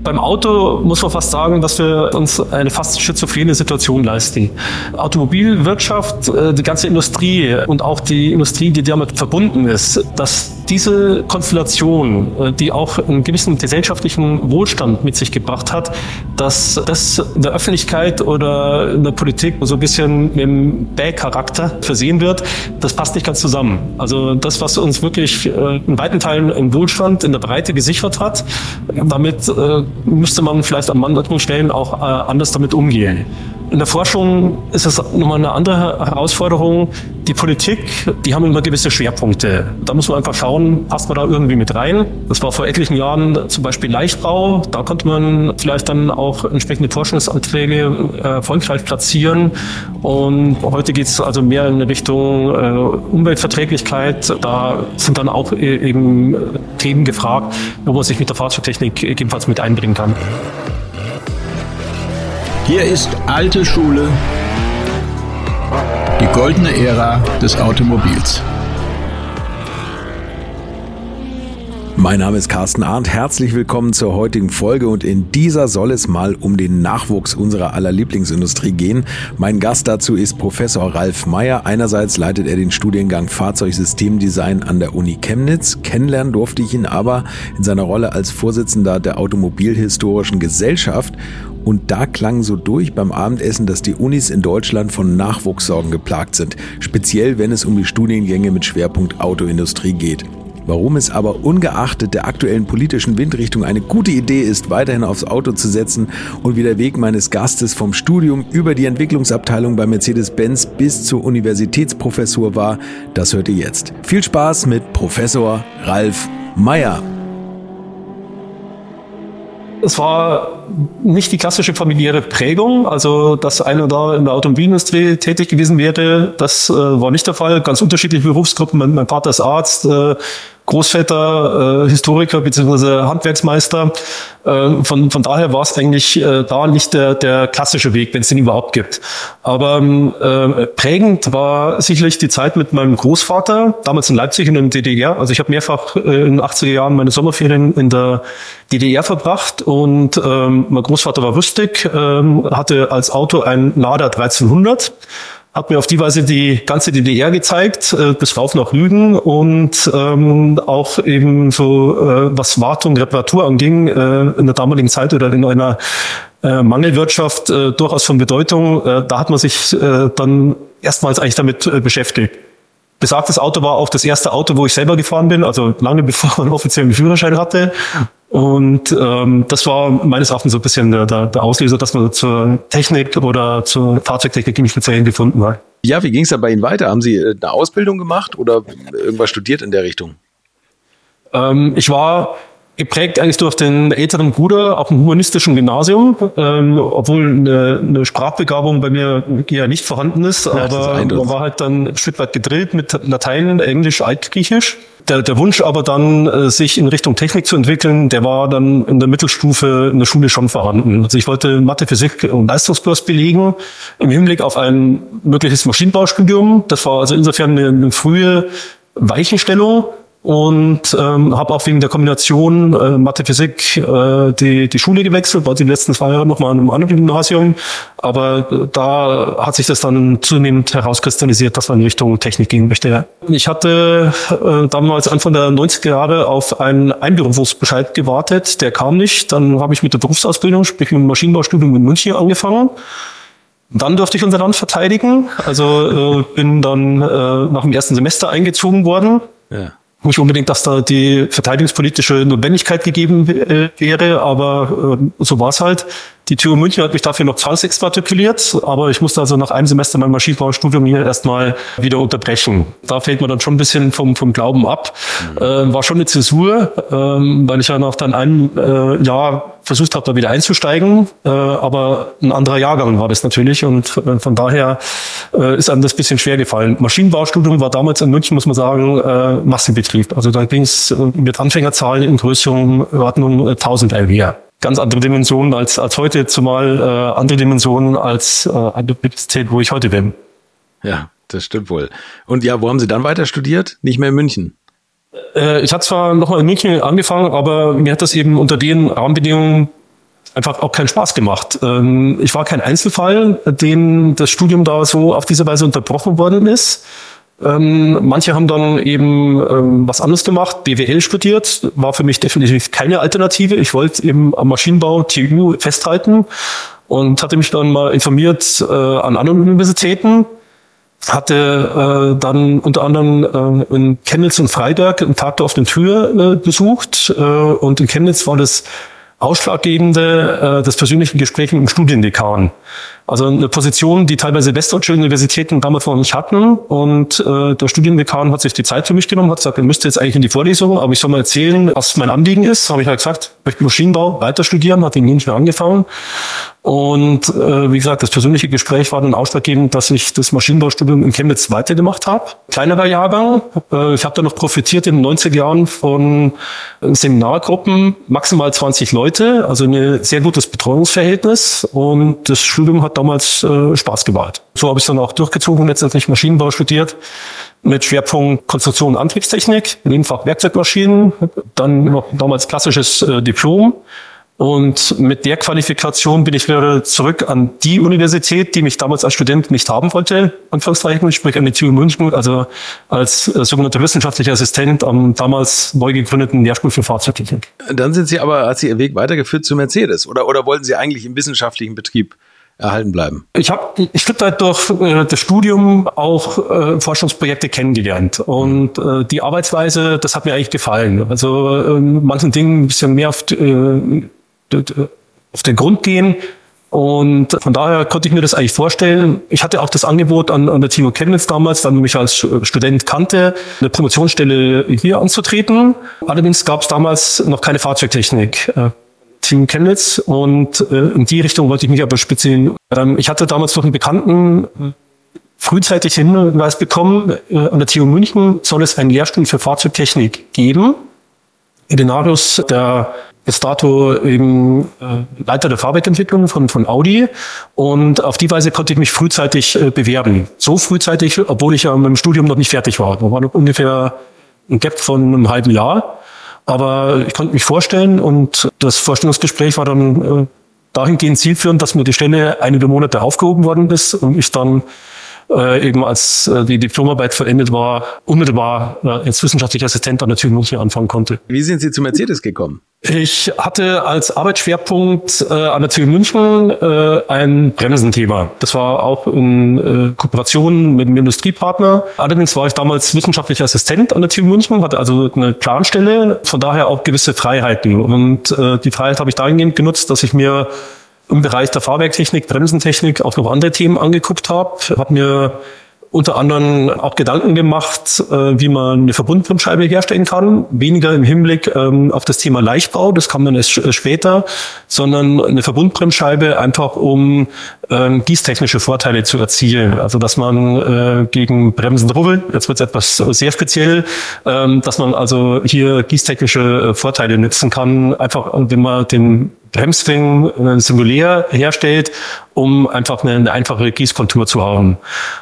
Beim Auto muss man fast sagen, dass wir uns eine fast schizophrene Situation leisten. Automobilwirtschaft, die ganze Industrie und auch die Industrie, die damit verbunden ist, dass diese Konstellation, die auch einen gewissen gesellschaftlichen Wohlstand mit sich gebracht hat, dass das in der Öffentlichkeit oder in der Politik so ein bisschen mit dem Bäh-Charakter versehen wird, das passt nicht ganz zusammen. Also das, was uns wirklich in weiten Teilen im Wohlstand in der Breite gesichert hat, damit müsste man vielleicht an manchen Stellen auch anders damit umgehen. In der Forschung ist es nochmal eine andere Herausforderung. Die Politik, die haben immer gewisse Schwerpunkte. Da muss man einfach schauen, passt man da irgendwie mit rein. Das war vor etlichen Jahren zum Beispiel Leichtbau. Da konnte man vielleicht dann auch entsprechende Forschungsanträge erfolgreich platzieren. Und heute geht es also mehr in Richtung Umweltverträglichkeit. Da sind dann auch eben Themen gefragt, wo man sich mit der Fahrzeugtechnik ebenfalls mit einbringen kann. Hier ist alte Schule, die goldene Ära des Automobils. Mein Name ist Carsten Arndt, herzlich willkommen zur heutigen Folge und in dieser soll es mal um den Nachwuchs unserer aller Lieblingsindustrie gehen. Mein Gast dazu ist Professor Ralf Meyer. Einerseits leitet er den Studiengang Fahrzeugsystemdesign an der Uni Chemnitz. Kennenlernen durfte ich ihn aber in seiner Rolle als Vorsitzender der Automobilhistorischen Gesellschaft. Und da klang so durch beim Abendessen, dass die Unis in Deutschland von Nachwuchssorgen geplagt sind. Speziell, wenn es um die Studiengänge mit Schwerpunkt Autoindustrie geht. Warum es aber ungeachtet der aktuellen politischen Windrichtung eine gute Idee ist, weiterhin aufs Auto zu setzen und wie der Weg meines Gastes vom Studium über die Entwicklungsabteilung bei Mercedes-Benz bis zur Universitätsprofessur war, das hört ihr jetzt. Viel Spaß mit Professor Ralf Meyer. Es war nicht die klassische familiäre Prägung, also dass einer da in der Automobilindustrie tätig gewesen wäre, das war nicht der Fall. Ganz unterschiedliche Berufsgruppen. Mein Vater ist Arzt, Großväter, Historiker bzw. Handwerksmeister. Von daher war es eigentlich da nicht der klassische Weg, wenn es den überhaupt gibt. Aber prägend war sicherlich die Zeit mit meinem Großvater, damals in Leipzig in der DDR. Also ich habe mehrfach in den 80er Jahren meine Sommerferien in der DDR verbracht und mein Großvater war rüstig, hatte als Auto ein Lada 1300. Hat mir auf die Weise die ganze DDR gezeigt, bis rauf nach Rügen und auch eben so, was Wartung, Reparatur anging, in der damaligen Zeit oder in einer Mangelwirtschaft durchaus von Bedeutung. Da hat man sich dann erstmals eigentlich damit beschäftigt. Besagtes Auto war auch das erste Auto, wo ich selber gefahren bin, also lange bevor ich einen offiziellen Führerschein hatte. Und das war meines Erachtens so ein bisschen der Auslöser, dass man zur Technik oder zur Fahrzeugtechnik im Speziellen gefunden war. Ja, wie ging es da bei Ihnen weiter? Haben Sie eine Ausbildung gemacht oder irgendwas studiert in der Richtung? Ich war geprägt eigentlich durch den älteren Bruder auf dem humanistischen Gymnasium, obwohl eine Sprachbegabung bei mir eher nicht vorhanden ist, aber man war halt dann ein Stück weit gedrillt mit Latein, Englisch, Altgriechisch. Der Wunsch aber dann, sich in Richtung Technik zu entwickeln, der war dann in der Mittelstufe in der Schule schon vorhanden. Also ich wollte Mathe, Physik und Leistungskurs belegen im Hinblick auf ein mögliches Maschinenbaustudium. Das war also insofern eine frühe Weichenstellung. Und habe auch wegen der Kombination Mathe, Physik die Schule gewechselt, war die letzten 2 Jahre nochmal an einem anderen Gymnasium. Aber da hat sich das dann zunehmend herauskristallisiert, dass man in Richtung Technik gehen möchte. Ich hatte damals Anfang der 90er Jahre auf einen Einberufungsbescheid gewartet, der kam nicht. Dann habe ich mit der Berufsausbildung, sprich mit dem Maschinenbaustudium in München angefangen. Dann durfte ich unser Land verteidigen, also bin dann nach dem ersten Semester eingezogen worden. Ja. Nicht unbedingt, dass da die verteidigungspolitische Notwendigkeit gegeben wäre, aber so war es halt. Die TU München hat mich dafür noch zwangsexmatrikuliert, aber ich musste also nach einem Semester mein Maschinenbaustudium hier erstmal wieder unterbrechen. Da fällt man dann schon ein bisschen vom Glauben ab. War schon eine Zäsur, weil ich ja nach dann einem Jahr versucht habe, da wieder einzusteigen, aber ein anderer Jahrgang war das natürlich und von daher ist einem das ein bisschen schwer gefallen. Maschinenbaustudium war damals in München, muss man sagen, Massenbetrieb. Also da ging es mit Anfängerzahlen in Größenordnung 1000 LW. Ganz andere Dimensionen als heute, zumal andere Dimensionen als an der Universität, wo ich heute bin. Ja, das stimmt wohl. Und ja, wo haben Sie dann weiter studiert? Nicht mehr in München? Ich hatte zwar nochmal in München angefangen, aber mir hat das eben unter den Rahmenbedingungen einfach auch keinen Spaß gemacht. Ich war kein Einzelfall, dem das Studium da so auf diese Weise unterbrochen worden ist. Manche haben dann eben was anderes gemacht, BWL studiert, war für mich definitiv keine Alternative. Ich wollte eben am Maschinenbau, TU festhalten und hatte mich dann mal informiert an anderen Universitäten. Hatte dann unter anderem in Chemnitz und Freiberg einen Tag da auf den Tür besucht und in Chemnitz war das Ausschlaggebende das persönliche Gespräch mit dem Studiendekan. Also eine Position, die teilweise westdeutsche Universitäten damals noch nicht hatten. Und der Studiendekan hat sich die Zeit für mich genommen, hat gesagt, er müsste jetzt eigentlich in die Vorlesung, aber ich soll mal erzählen, was mein Anliegen ist. Habe ich halt gesagt, ich möchte Maschinenbau weiter studieren, hat in München angefangen. Und wie gesagt, das persönliche Gespräch war dann ausschlaggebend, dass ich das Maschinenbaustudium in Chemnitz weitergemacht habe. Kleinerer Jahrgang. Ich habe dann noch profitiert in den 90er Jahren von Seminargruppen, maximal 20 Leute, also ein sehr gutes Betreuungsverhältnis. Und das Studium hat damals Spaß gemacht. So habe ich dann auch durchgezogen, letztendlich Maschinenbau studiert, mit Schwerpunkt Konstruktion und Antriebstechnik, Nebenfach Werkzeugmaschinen, dann noch damals klassisches Diplom. Und mit der Qualifikation bin ich wieder zurück an die Universität, die mich damals als Student nicht haben wollte, Anführungszeichen, sprich an die TU München, also als sogenannter wissenschaftlicher Assistent am damals neu gegründeten Lehrstuhl für Fahrzeugtechnik. Dann sind Sie aber, hat Sie Ihr Weg weitergeführt zu Mercedes oder wollten Sie eigentlich im wissenschaftlichen Betrieb erhalten bleiben? Ich habe ein Stück weit durch das Studium auch Forschungsprojekte kennengelernt und die Arbeitsweise, das hat mir eigentlich gefallen. Also manchen Dingen ein bisschen mehr auf den Grund gehen und von daher konnte ich mir das eigentlich vorstellen. Ich hatte auch das Angebot an der TU Chemnitz damals, weil man mich als Student kannte, eine Promotionsstelle hier anzutreten. Allerdings gab es damals noch keine Fahrzeugtechnik. TU Chemnitz und in die Richtung wollte ich mich aber speziell. Ich hatte damals noch einen Bekannten frühzeitig Hinweis bekommen, an der TU München soll es einen Lehrstuhl für Fahrzeugtechnik geben. Edenarius, der bis dato eben Leiter der Fahrwerkentwicklung von Audi und auf die Weise konnte ich mich frühzeitig bewerben. So frühzeitig, obwohl ich ja mit dem Studium noch nicht fertig war. Da war noch ungefähr ein Gap von einem halben Jahr. Aber ich konnte mich vorstellen und das Vorstellungsgespräch war dann dahingehend zielführend, dass mir die Stelle einige Monate aufgehoben worden ist und ich dann eben als die Diplomarbeit vollendet war, unmittelbar als wissenschaftlicher Assistent an der TU München anfangen konnte. Wie sind Sie zu Mercedes gekommen? Ich hatte als Arbeitsschwerpunkt an der TU München ein Bremsenthema. Das war auch in Kooperation mit einem Industriepartner. Allerdings war ich damals wissenschaftlicher Assistent an der TU München, hatte also eine Planstelle, von daher auch gewisse Freiheiten. Und die Freiheit habe ich dahingehend genutzt, dass ich mir im Bereich der Fahrwerktechnik, Bremsentechnik auch noch andere Themen angeguckt habe. Habe mir unter anderem auch Gedanken gemacht, wie man eine Verbundbremsscheibe herstellen kann. Weniger im Hinblick auf das Thema Leichtbau, das kam dann erst später, sondern eine Verbundbremsscheibe einfach um gießtechnische Vorteile zu erzielen. Also dass man gegen Bremsenrubbeln, jetzt wird es etwas sehr speziell, dass man also hier gießtechnische Vorteile nutzen kann, einfach wenn man den Bremsring singulär herstellt, um einfach eine einfache Gießkontur zu haben.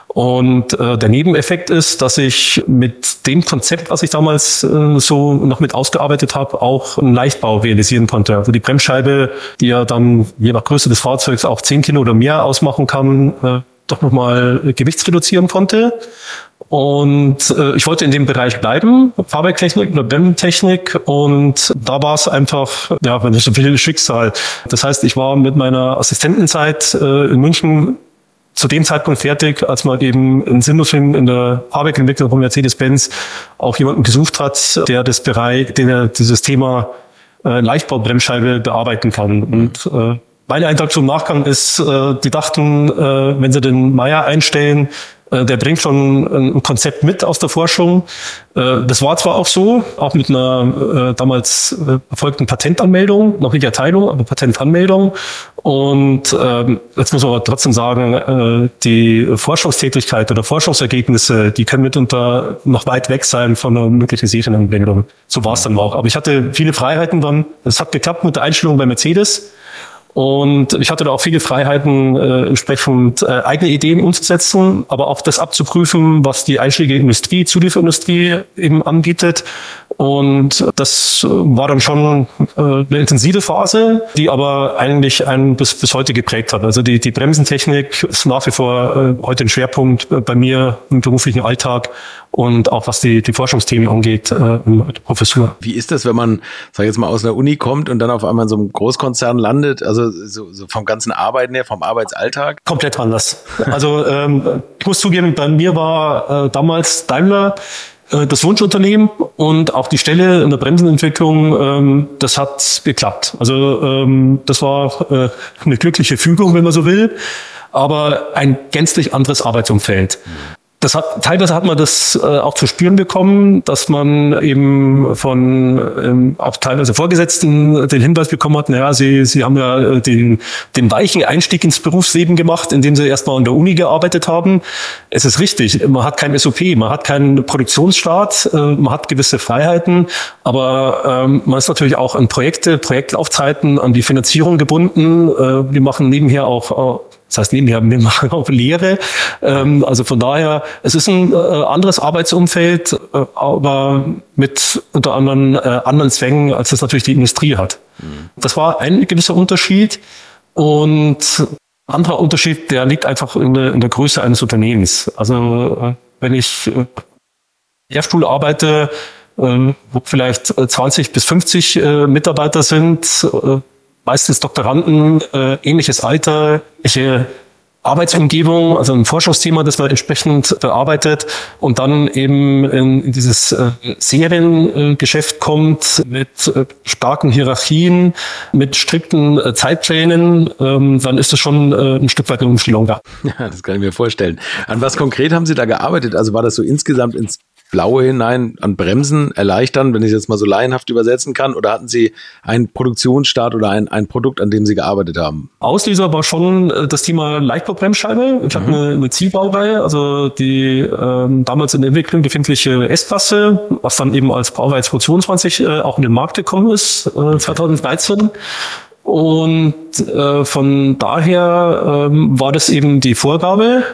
Und der Nebeneffekt ist, dass ich mit dem Konzept, was ich damals so noch mit ausgearbeitet habe, auch einen Leichtbau realisieren konnte. Also die Bremsscheibe, die ja dann je nach Größe des Fahrzeugs auch 10 Kilo oder mehr ausmachen kann, doch nochmal gewichtsreduzieren konnte. Und ich wollte in dem Bereich bleiben, Fahrwerktechnik oder Bremsentechnik. Und da war es einfach, ja, wenn ich so will, Schicksal. Das heißt, ich war mit meiner Assistentenzeit in München zu dem Zeitpunkt fertig, als man eben in Sindelfingen in der Fahrwerkentwicklung von Mercedes-Benz auch jemanden gesucht hat, der dieses Thema Leichtbaubremsscheibe bearbeiten kann. Und mein Eindruck zum Nachgang ist, die dachten, wenn sie den Meier einstellen, der bringt schon ein Konzept mit aus der Forschung. Das war zwar auch so, auch mit einer damals erfolgten Patentanmeldung, noch nicht Erteilung, aber Patentanmeldung. Und jetzt muss man aber trotzdem sagen, die Forschungstätigkeit oder Forschungsergebnisse, die können mitunter noch weit weg sein von einer möglichen Serienanmeldung. So war es dann auch. Aber ich hatte viele Freiheiten dann. Es hat geklappt mit der Einstellung bei Mercedes. Und ich hatte da auch viele Freiheiten, entsprechend eigene Ideen umzusetzen, aber auch das abzuprüfen, was die einschlägige Industrie, Zulieferindustrie eben anbietet. Und das war dann schon eine intensive Phase, die aber eigentlich einen bis heute geprägt hat. Also die Bremsentechnik ist nach wie vor heute ein Schwerpunkt bei mir im beruflichen Alltag und auch was die Forschungsthemen angeht in der Professur. Wie ist das, wenn man, sag ich jetzt mal, aus einer Uni kommt und dann auf einmal in so einem Großkonzern landet? Also so vom ganzen Arbeiten her, vom Arbeitsalltag? Komplett anders. Also ich muss zugeben, bei mir war damals Daimler das Wunschunternehmen und auch die Stelle in der Bremsenentwicklung, das hat geklappt. Also das war eine glückliche Fügung, wenn man so will, aber ein gänzlich anderes Arbeitsumfeld. Teilweise hat man das auch zu spüren bekommen, dass man eben von auch teilweise Vorgesetzten den Hinweis bekommen hat, naja, sie haben ja den weichen Einstieg ins Berufsleben gemacht, indem sie erstmal an der Uni gearbeitet haben. Es ist richtig, man hat kein SOP, man hat keinen Produktionsstart, man hat gewisse Freiheiten, aber man ist natürlich auch an Projektlaufzeiten, an die Finanzierung gebunden. Wir machen nebenher auch das heißt, wir machen auch Lehre. Also von daher, es ist ein anderes Arbeitsumfeld, aber mit unter anderem anderen Zwängen, als das natürlich die Industrie hat. Das war ein gewisser Unterschied. Und ein anderer Unterschied, der liegt einfach in der Größe eines Unternehmens. Also wenn ich Lehrstuhl arbeite, wo vielleicht 20 bis 50 Mitarbeiter sind, meistens Doktoranden, ähnliches Alter, welche Arbeitsumgebung, also ein Forschungsthema, das man entsprechend bearbeitet und dann eben in dieses Seriengeschäft kommt mit starken Hierarchien, mit strikten Zeitplänen, dann ist es schon ein Stück weit eine Umstellung da. Ja, das kann ich mir vorstellen. An was konkret haben Sie da gearbeitet? Also war das so insgesamt ins Blaue hinein an Bremsen erleichtern, wenn ich es jetzt mal so laienhaft übersetzen kann? Oder hatten Sie einen Produktionsstart oder ein Produkt, an dem Sie gearbeitet haben? Auslöser war schon das Thema Leichtbaubremsscheibe. Ich hatte eine Zielbaureihe, also die damals in der Entwicklung befindliche S-Klasse, was dann eben als Baureihe 222 auch in den Markt gekommen ist, 2013. Und von daher war das eben die Vorgabe.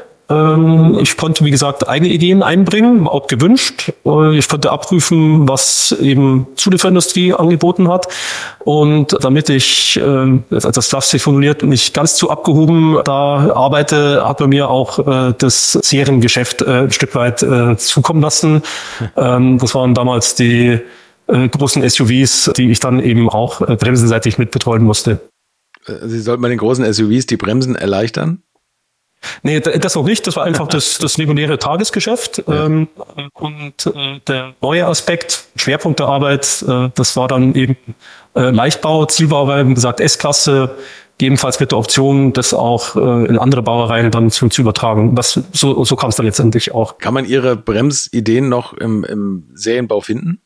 Ich konnte, wie gesagt, eigene Ideen einbringen, auch gewünscht. Ich konnte abprüfen, was eben Zulieferindustrie angeboten hat. Und damit ich, das klassisch formuliert, nicht ganz zu abgehoben da arbeite, hat man mir auch das Seriengeschäft ein Stück weit zukommen lassen. Das waren damals die großen SUVs, die ich dann eben auch bremsenseitig mit betreuen musste. Sie sollten bei den großen SUVs die Bremsen erleichtern? Nee, das noch nicht. Das war einfach das reguläre Tagesgeschäft. Ja. Und der neue Aspekt, Schwerpunkt der Arbeit, das war dann eben Leichtbau, Zielbaureihe, wie gesagt, S-Klasse, ebenfalls mit der Option, das auch in andere Baureihen dann zu übertragen. So kam es dann letztendlich auch. Kann man Ihre Bremsideen noch im Serienbau finden?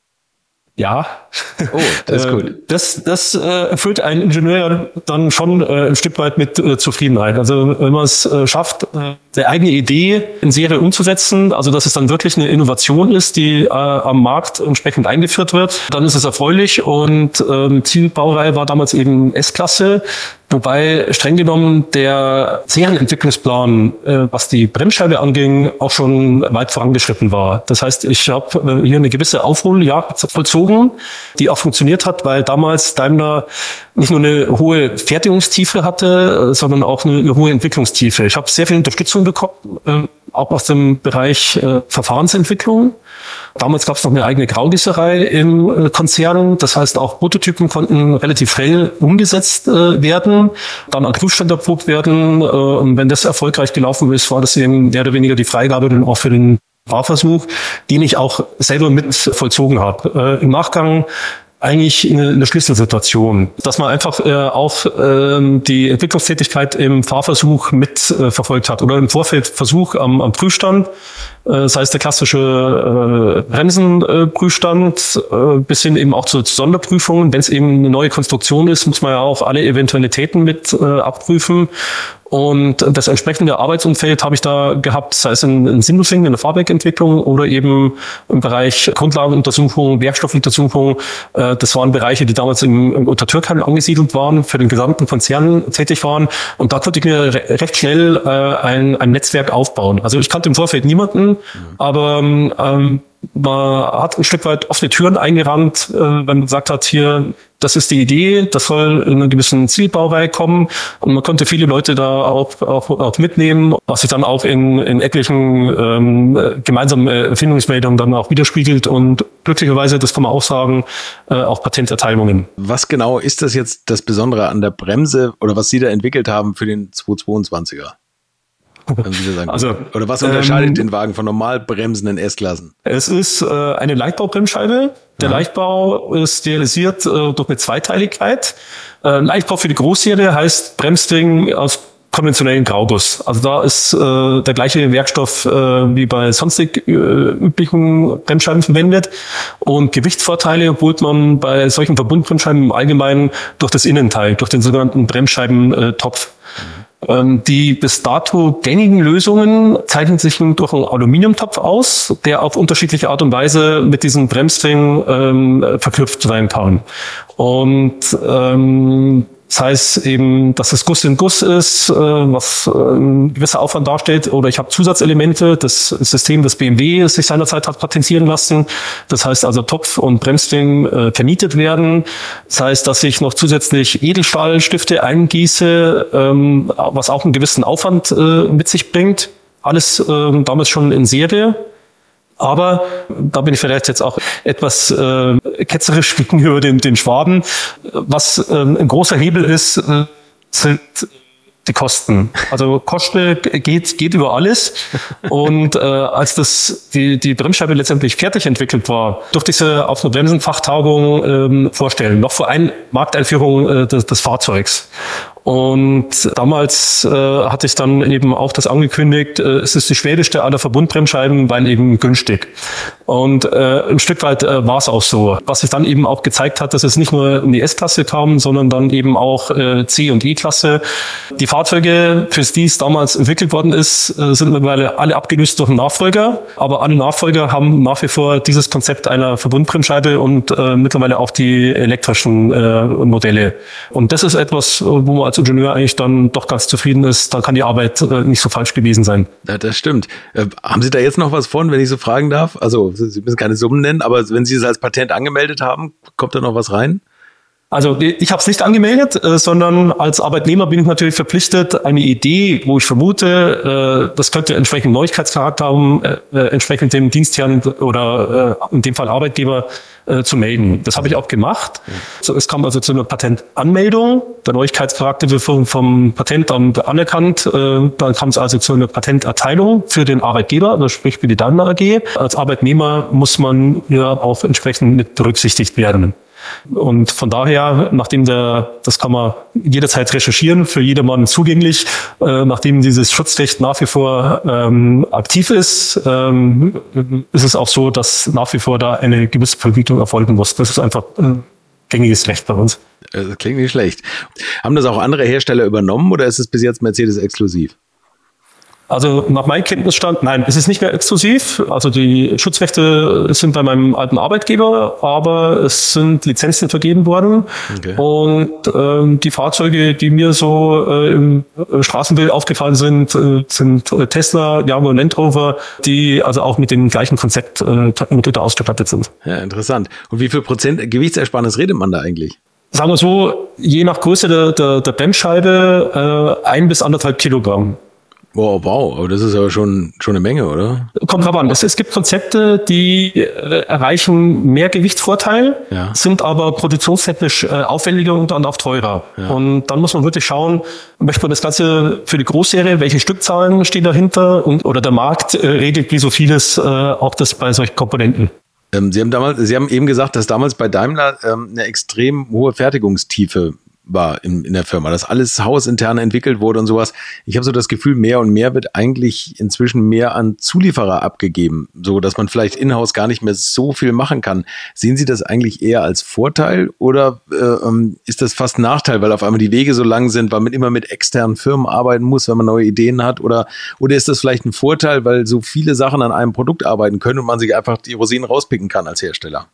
Ja. Oh, das ist gut. Das erfüllt einen Ingenieur dann schon ein Stück weit mit Zufriedenheit. Also wenn man es schafft, der eigene Idee in Serie umzusetzen, also dass es dann wirklich eine Innovation ist, die am Markt entsprechend eingeführt wird, dann ist es erfreulich. Und Zielbaureihe war damals eben S-Klasse. Wobei streng genommen der Serienentwicklungsplan, was die Bremsscheibe anging, auch schon weit vorangeschritten war. Das heißt, ich habe hier eine gewisse Aufholjagd vollzogen, die auch funktioniert hat, weil damals Daimler nicht nur eine hohe Fertigungstiefe hatte, sondern auch eine hohe Entwicklungstiefe. Ich habe sehr viel Unterstützung bekommen, auch aus dem Bereich Verfahrensentwicklung. Damals gab es noch eine eigene Graugießerei im Konzern. Das heißt, auch Prototypen konnten relativ schnell umgesetzt werden, dann an Prüfstand erprobt werden. Und wenn das erfolgreich gelaufen ist, war das eben mehr oder weniger die Freigabe dann auch für den Fahrversuch, den ich auch selber mit vollzogen habe. Im Nachgang eigentlich eine Schlüsselsituation, dass man einfach auch die Entwicklungstätigkeit im Fahrversuch mit verfolgt hat oder im Vorfeldversuch am Prüfstand, das heißt der klassische Bremsenprüfstand, bis hin eben auch zu Sonderprüfungen. Wenn es eben eine neue Konstruktion ist, muss man ja auch alle Eventualitäten mit abprüfen. Und das entsprechende Arbeitsumfeld habe ich da gehabt, sei es in Sindelfingen, in der Fahrwerkentwicklung oder eben im Bereich Grundlagenuntersuchung, Werkstoffuntersuchung. Das waren Bereiche, die damals unter Türkheim angesiedelt waren, für den gesamten Konzern tätig waren. Und da konnte ich mir recht schnell ein Netzwerk aufbauen. Also ich kannte im Vorfeld niemanden, aber man hat ein Stück weit offene Türen eingerannt, wenn man gesagt hat, hier, das ist die Idee, das soll in einer gewissen Zielbaureihe kommen, und man konnte viele Leute da auch mitnehmen, was sich dann auch in etlichen gemeinsamen Erfindungsmeldungen dann auch widerspiegelt, und glücklicherweise, das kann man auch sagen, auch Patenterteilungen. Was genau ist das jetzt das Besondere an der Bremse oder was Sie da entwickelt haben für den 222er? Also, oder was unterscheidet den Wagen von normal bremsenden S-Klassen? Es ist eine Leichtbaubremsscheibe. Der Leichtbau ist realisiert durch eine Zweiteiligkeit. Leichtbau für die Großserie heißt Bremsring aus konventionellen Grauguss. Also da ist der gleiche Werkstoff wie bei sonstig üblichen Bremsscheiben verwendet. Und Gewichtsvorteile holt man bei solchen Verbundbremsscheiben im Allgemeinen durch das Innenteil, durch den sogenannten Bremsscheibentopf. Die bis dato gängigen Lösungen zeichnen sich durch einen Aluminiumtopf aus, der auf unterschiedliche Art und Weise mit diesem Bremsring verknüpft sein kann. Und das heißt eben, dass es Guss in Guss ist, was ein gewisser Aufwand darstellt. Oder ich habe Zusatzelemente, das System, das BMW sich seinerzeit hat patentieren lassen. Das heißt also, Topf und Bremsring vernietet werden. Das heißt, dass ich noch zusätzlich Edelstahlstifte eingieße, was auch einen gewissen Aufwand mit sich bringt. Alles damals schon in Serie. Aber da bin ich vielleicht jetzt auch etwas ketzerisch gegenüber den Schwaben. Was ein großer Hebel ist, sind die Kosten. Also Kosten geht über alles. Und als die Bremsscheibe letztendlich fertig entwickelt war, durfte ich sie auf einer Bremsenfachtagung vorstellen, noch vor Markteinführung des Fahrzeugs. Und damals hatte ich dann eben auch das angekündigt, es ist die schwedische aller Verbundbremsscheiben, weil eben günstig. Und ein Stück weit war es auch so. Was sich dann eben auch gezeigt hat, dass es nicht nur in die S-Klasse kam, sondern dann eben auch C- und E-Klasse. Die Fahrzeuge, für die es damals entwickelt worden ist, sind mittlerweile alle abgelöst durch einen Nachfolger. Aber alle Nachfolger haben nach wie vor dieses Konzept einer Verbundbremsscheibe und mittlerweile auch die elektrischen Modelle. Und das ist etwas, wo man als Ingenieur eigentlich dann doch ganz zufrieden ist. Da kann die Arbeit nicht so falsch gewesen sein. Ja, das stimmt. Haben Sie da jetzt noch was von, wenn ich so fragen darf? Also Sie müssen keine Summen nennen, aber wenn Sie es als Patent angemeldet haben, kommt da noch was rein? Also ich habe es nicht angemeldet, sondern als Arbeitnehmer bin ich natürlich verpflichtet, eine Idee, wo ich vermute, das könnte entsprechend Neuigkeitscharakter haben, entsprechend dem Dienstherrn oder in dem Fall Arbeitgeber zu melden. Das habe ich auch gemacht. So, es kam also zu einer Patentanmeldung. Der Neuigkeitscharakter wird vom Patentamt anerkannt. Dann kam es also zu einer Patenterteilung für den Arbeitgeber, also sprich für die Daimler AG. Als Arbeitnehmer muss man ja auch entsprechend mit berücksichtigt werden. Und von daher, nachdem das kann man jederzeit recherchieren, für jedermann zugänglich, nachdem dieses Schutzrecht nach wie vor aktiv ist, ist es auch so, dass nach wie vor da eine gewisse Vergütung erfolgen muss. Das ist einfach gängiges Recht bei uns. Das klingt nicht schlecht. Haben das auch andere Hersteller übernommen oder ist es bis jetzt Mercedes exklusiv? Also nach meinem Kenntnisstand, nein, es ist nicht mehr exklusiv. Also die Schutzrechte sind bei meinem alten Arbeitgeber, aber es sind Lizenzen vergeben worden. Okay. Und die Fahrzeuge, die mir so im Straßenbild aufgefallen sind Tesla, Jaguar und Land Rover, die also auch mit dem gleichen Konzept ausgestattet sind. Ja, interessant. Und wie viel Prozent Gewichtsersparnis redet man da eigentlich? Sagen wir so, je nach Größe der Bremsscheibe 1 bis 1,5 Kilogramm. Wow, aber das ist aber schon eine Menge, oder? Kommt drauf an. Es gibt Konzepte, die erreichen mehr Gewichtsvorteil, sind aber produktionstechnisch aufwendiger und dann auch teurer. Ja. Und dann muss man wirklich schauen, möchte man das Ganze für die Großserie, welche Stückzahlen stehen dahinter oder der Markt regelt wie so vieles auch das bei solchen Komponenten. Sie haben eben gesagt, dass damals bei Daimler eine extrem hohe Fertigungstiefe war in der Firma, dass alles hausintern entwickelt wurde und sowas. Ich habe so das Gefühl, mehr und mehr wird eigentlich inzwischen mehr an Zulieferer abgegeben, so dass man vielleicht in-house gar nicht mehr so viel machen kann. Sehen Sie das eigentlich eher als Vorteil oder ist das fast ein Nachteil, weil auf einmal die Wege so lang sind, weil man immer mit externen Firmen arbeiten muss, wenn man neue Ideen hat, oder ist das vielleicht ein Vorteil, weil so viele Sachen an einem Produkt arbeiten können und man sich einfach die Rosinen rauspicken kann als Hersteller?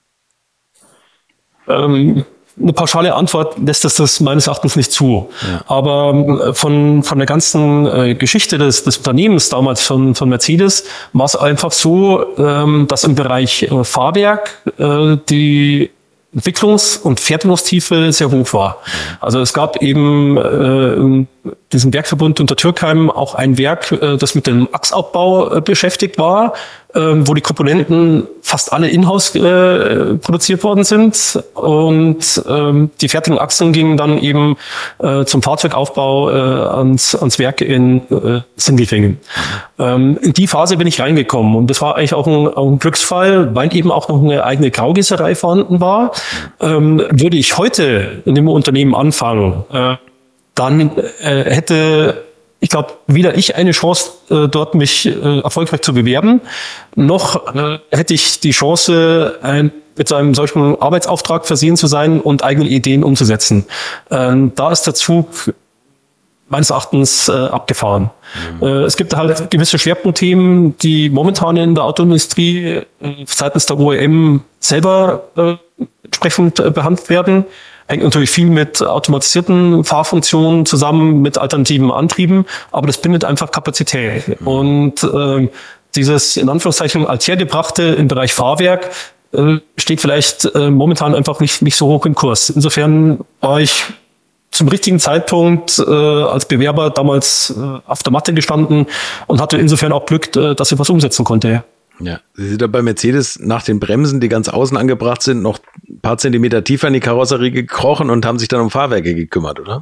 Eine pauschale Antwort lässt das meines Erachtens nicht zu. Ja. Aber von der ganzen Geschichte des Unternehmens damals von Mercedes war es einfach so, dass im Bereich Fahrwerk die Entwicklungs- und Fertigungstiefe sehr hoch war. Also es gab eben in diesem Werkverbund Untertürkheim auch ein Werk, das mit dem Achsaufbau beschäftigt war, wo die Komponenten fast alle in-house produziert worden sind und die fertigen Achsen gingen dann eben zum Fahrzeugaufbau ans Werk in Sindelfingen. In die Phase bin ich reingekommen und das war eigentlich auch ein Glücksfall, weil eben auch noch eine eigene Graugießerei vorhanden war. Würde ich heute in dem Unternehmen anfangen, dann hätte, ich glaube, weder ich eine Chance, dort mich erfolgreich zu bewerben, noch hätte ich die Chance, mit einem solchen Arbeitsauftrag versehen zu sein und eigene Ideen umzusetzen. Da ist der Zug meines Erachtens abgefahren. Es gibt halt gewisse Schwerpunktthemen, die momentan in der Autoindustrie seitens der OEM selber entsprechend behandelt werden. Hängt natürlich viel mit automatisierten Fahrfunktionen zusammen, mit alternativen Antrieben, aber das bindet einfach Kapazität. Und dieses in Anführungszeichen althergebrachte im Bereich Fahrwerk steht vielleicht momentan einfach nicht so hoch im Kurs. Insofern war ich zum richtigen Zeitpunkt als Bewerber damals auf der Matte gestanden und hatte insofern auch Glück, dass ich was umsetzen konnte. Ja, Sie sind da bei Mercedes nach den Bremsen, die ganz außen angebracht sind, noch ein paar Zentimeter tiefer in die Karosserie gekrochen und haben sich dann um Fahrwerke gekümmert, oder?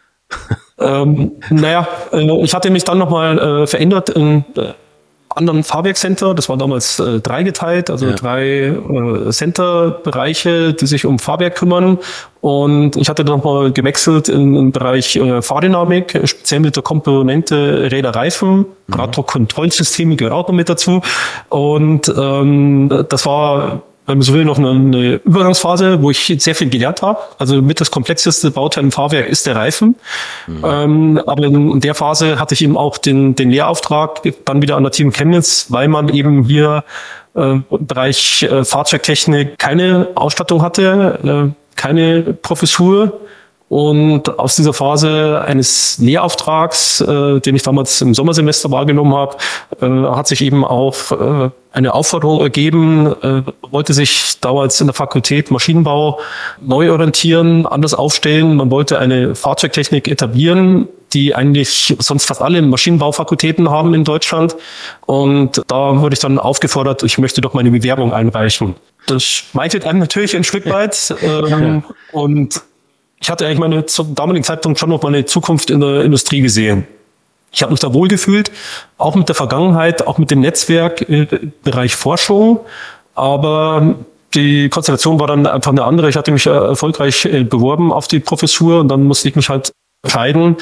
Ich hatte mich dann nochmal verändert in anderen Fahrwerkcenter. Das war damals dreigeteilt, also 3 Centerbereiche, die sich um Fahrwerk kümmern. Und ich hatte dann nochmal gewechselt in den Bereich Fahrdynamik, speziell mit der Komponente Räder, Reifen, Radkontrollsysteme gehört auch noch mit dazu. Und das war, wenn man so will, noch eine Übergangsphase, wo ich sehr viel gelernt habe. Also mit das komplexeste Bauteil im Fahrwerk ist der Reifen. Aber in der Phase hatte ich eben auch den Lehrauftrag dann wieder an der Team Chemnitz, weil man eben hier im Bereich Fahrzeugtechnik keine Ausstattung hatte, keine Professur. Und aus dieser Phase eines Lehrauftrags, den ich damals im Sommersemester wahrgenommen habe, hat sich eben auch eine Aufforderung ergeben, wollte sich damals in der Fakultät Maschinenbau neu orientieren, anders aufstellen. Man wollte eine Fahrzeugtechnik etablieren, die eigentlich sonst fast alle Maschinenbaufakultäten haben in Deutschland. Und da wurde ich dann aufgefordert, ich möchte doch meine Bewerbung einreichen. Das schmeichelt einem natürlich ein Stück weit. Und ich hatte eigentlich zum damaligen Zeitpunkt schon noch meine Zukunft in der Industrie gesehen. Ich habe mich da wohlgefühlt, auch mit der Vergangenheit, auch mit dem Netzwerk im Bereich Forschung. Aber die Konstellation war dann einfach eine andere. Ich hatte mich erfolgreich beworben auf die Professur und dann musste ich mich halt entscheiden,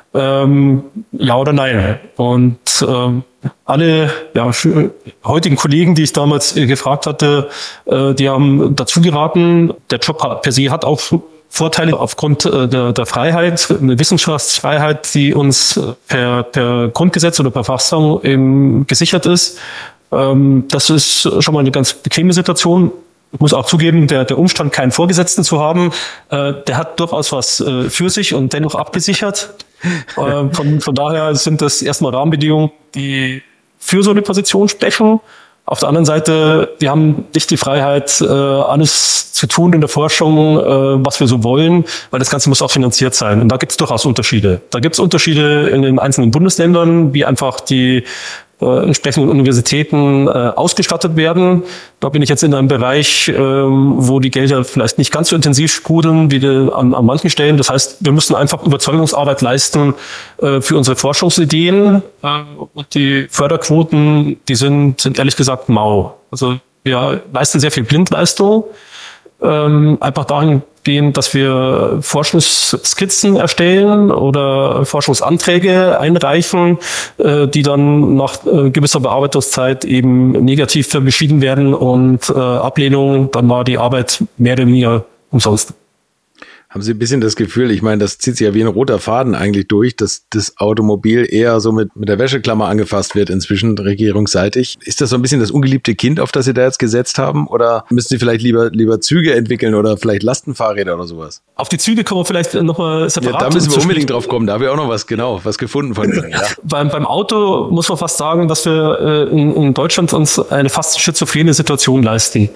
ja oder nein. Und alle heutigen Kollegen, die ich damals gefragt hatte, die haben dazu geraten. Der Job per se hat auch Vorteile aufgrund der Freiheit, eine Wissenschaftsfreiheit, die uns per Grundgesetz oder per Verfassung eben gesichert ist. Das ist schon mal eine ganz bequeme Situation. Ich muss auch zugeben, der Umstand, keinen Vorgesetzten zu haben, der hat durchaus was für sich und dennoch abgesichert. Von daher sind das erstmal Rahmenbedingungen, die für so eine Position sprechen. Auf der anderen Seite, wir haben nicht die Freiheit, alles zu tun in der Forschung, was wir so wollen, weil das Ganze muss auch finanziert sein. Und da gibt es durchaus Unterschiede. Da gibt es Unterschiede in den einzelnen Bundesländern, wie einfach die entsprechenden Universitäten ausgestattet werden. Da bin ich jetzt in einem Bereich, wo die Gelder vielleicht nicht ganz so intensiv sprudeln wie an manchen Stellen. Das heißt, wir müssen einfach Überzeugungsarbeit leisten für unsere Forschungsideen. Und die Förderquoten, die sind ehrlich gesagt mau. Also wir leisten sehr viel Blindleistung. einfach dahingehend, dass wir Forschungsskizzen erstellen oder Forschungsanträge einreichen, die dann nach gewisser Bearbeitungszeit eben negativ beschieden werden und Ablehnung, dann war die Arbeit mehr oder weniger umsonst. Haben Sie ein bisschen das Gefühl, ich meine, das zieht sich ja wie ein roter Faden eigentlich durch, dass das Automobil eher so mit der Wäscheklammer angefasst wird inzwischen regierungsseitig. Ist das so ein bisschen das ungeliebte Kind, auf das Sie da jetzt gesetzt haben? Oder müssen Sie vielleicht lieber Züge entwickeln oder vielleicht Lastenfahrräder oder sowas? Auf die Züge kommen wir vielleicht nochmal separat. Ja, da müssen wir unbedingt drauf kommen. Da habe ich auch noch was gefunden von Ihnen. Ja. Beim Auto muss man fast sagen, dass wir in Deutschland uns eine fast schizophrene Situation leisten.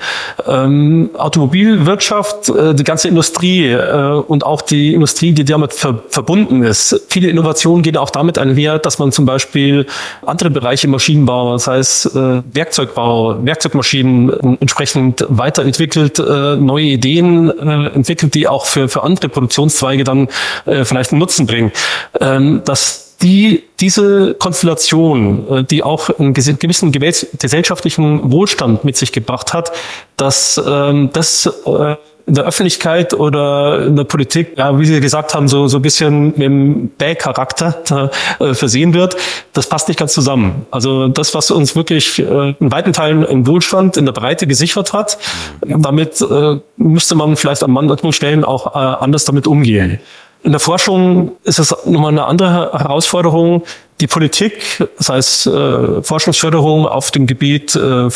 Automobilwirtschaft, die ganze Industrie und auch die Industrie, die damit verbunden ist. Viele Innovationen gehen auch damit einher, dass man zum Beispiel andere Bereiche im Maschinenbau, das heißt Werkzeugbau, Werkzeugmaschinen entsprechend weiterentwickelt, neue Ideen entwickelt, die auch für andere Produktionszweige dann vielleicht einen Nutzen bringen. Dass diese Konstellation, die auch einen gewissen gesellschaftlichen Wohlstand mit sich gebracht hat, dass das in der Öffentlichkeit oder in der Politik, ja, wie Sie gesagt haben, so ein bisschen mit dem Bäh-Charakter versehen wird, das passt nicht ganz zusammen. Also das, was uns wirklich in weiten Teilen im Wohlstand in der Breite gesichert hat, damit müsste man vielleicht an manchen Stellen auch anders damit umgehen. In der Forschung ist es nochmal eine andere Herausforderung. Die Politik, das heißt Forschungsförderung auf dem Gebiet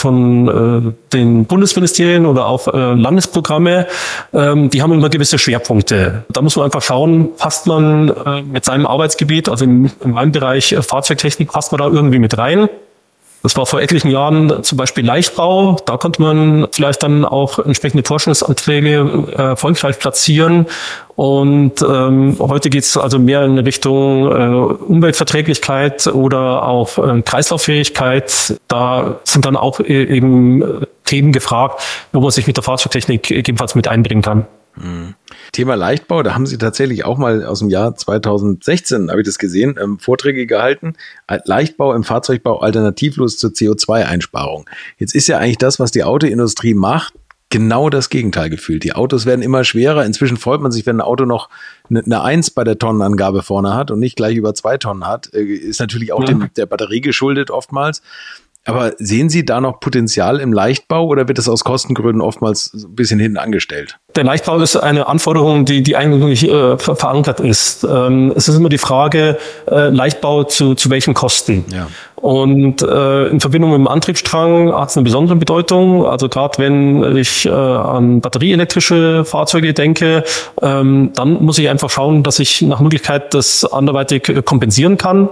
von den Bundesministerien oder auch Landesprogramme, die haben immer gewisse Schwerpunkte. Da muss man einfach schauen, passt man mit seinem Arbeitsgebiet, also in meinem Bereich Fahrzeugtechnik, passt man da irgendwie mit rein. Das war vor etlichen Jahren zum Beispiel Leichtbau. Da konnte man vielleicht dann auch entsprechende Forschungsanträge erfolgreich platzieren. Und heute geht es also mehr in Richtung Umweltverträglichkeit oder auch Kreislauffähigkeit. Da sind dann auch eben Themen gefragt, wo man sich mit der Fahrzeugtechnik ebenfalls mit einbringen kann. Thema Leichtbau, da haben Sie tatsächlich auch mal aus dem Jahr 2016, habe ich das gesehen, Vorträge gehalten. Leichtbau im Fahrzeugbau alternativlos zur CO2-Einsparung. Jetzt ist ja eigentlich das, was die Autoindustrie macht, genau das Gegenteil gefühlt. Die Autos werden immer schwerer. Inzwischen freut man sich, wenn ein Auto noch eine 1 bei der Tonnenangabe vorne hat und nicht gleich über 2 Tonnen hat. Ist natürlich auch der Batterie geschuldet oftmals. Aber sehen Sie da noch Potenzial im Leichtbau oder wird es aus Kostengründen oftmals ein bisschen hinten angestellt? Der Leichtbau ist eine Anforderung, die eigentlich verankert ist. Es ist immer die Frage, Leichtbau zu welchen Kosten? Ja. Und in Verbindung mit dem Antriebsstrang hat es eine besondere Bedeutung. Also gerade wenn ich an batterieelektrische Fahrzeuge denke, dann muss ich einfach schauen, dass ich nach Möglichkeit das anderweitig kompensieren kann.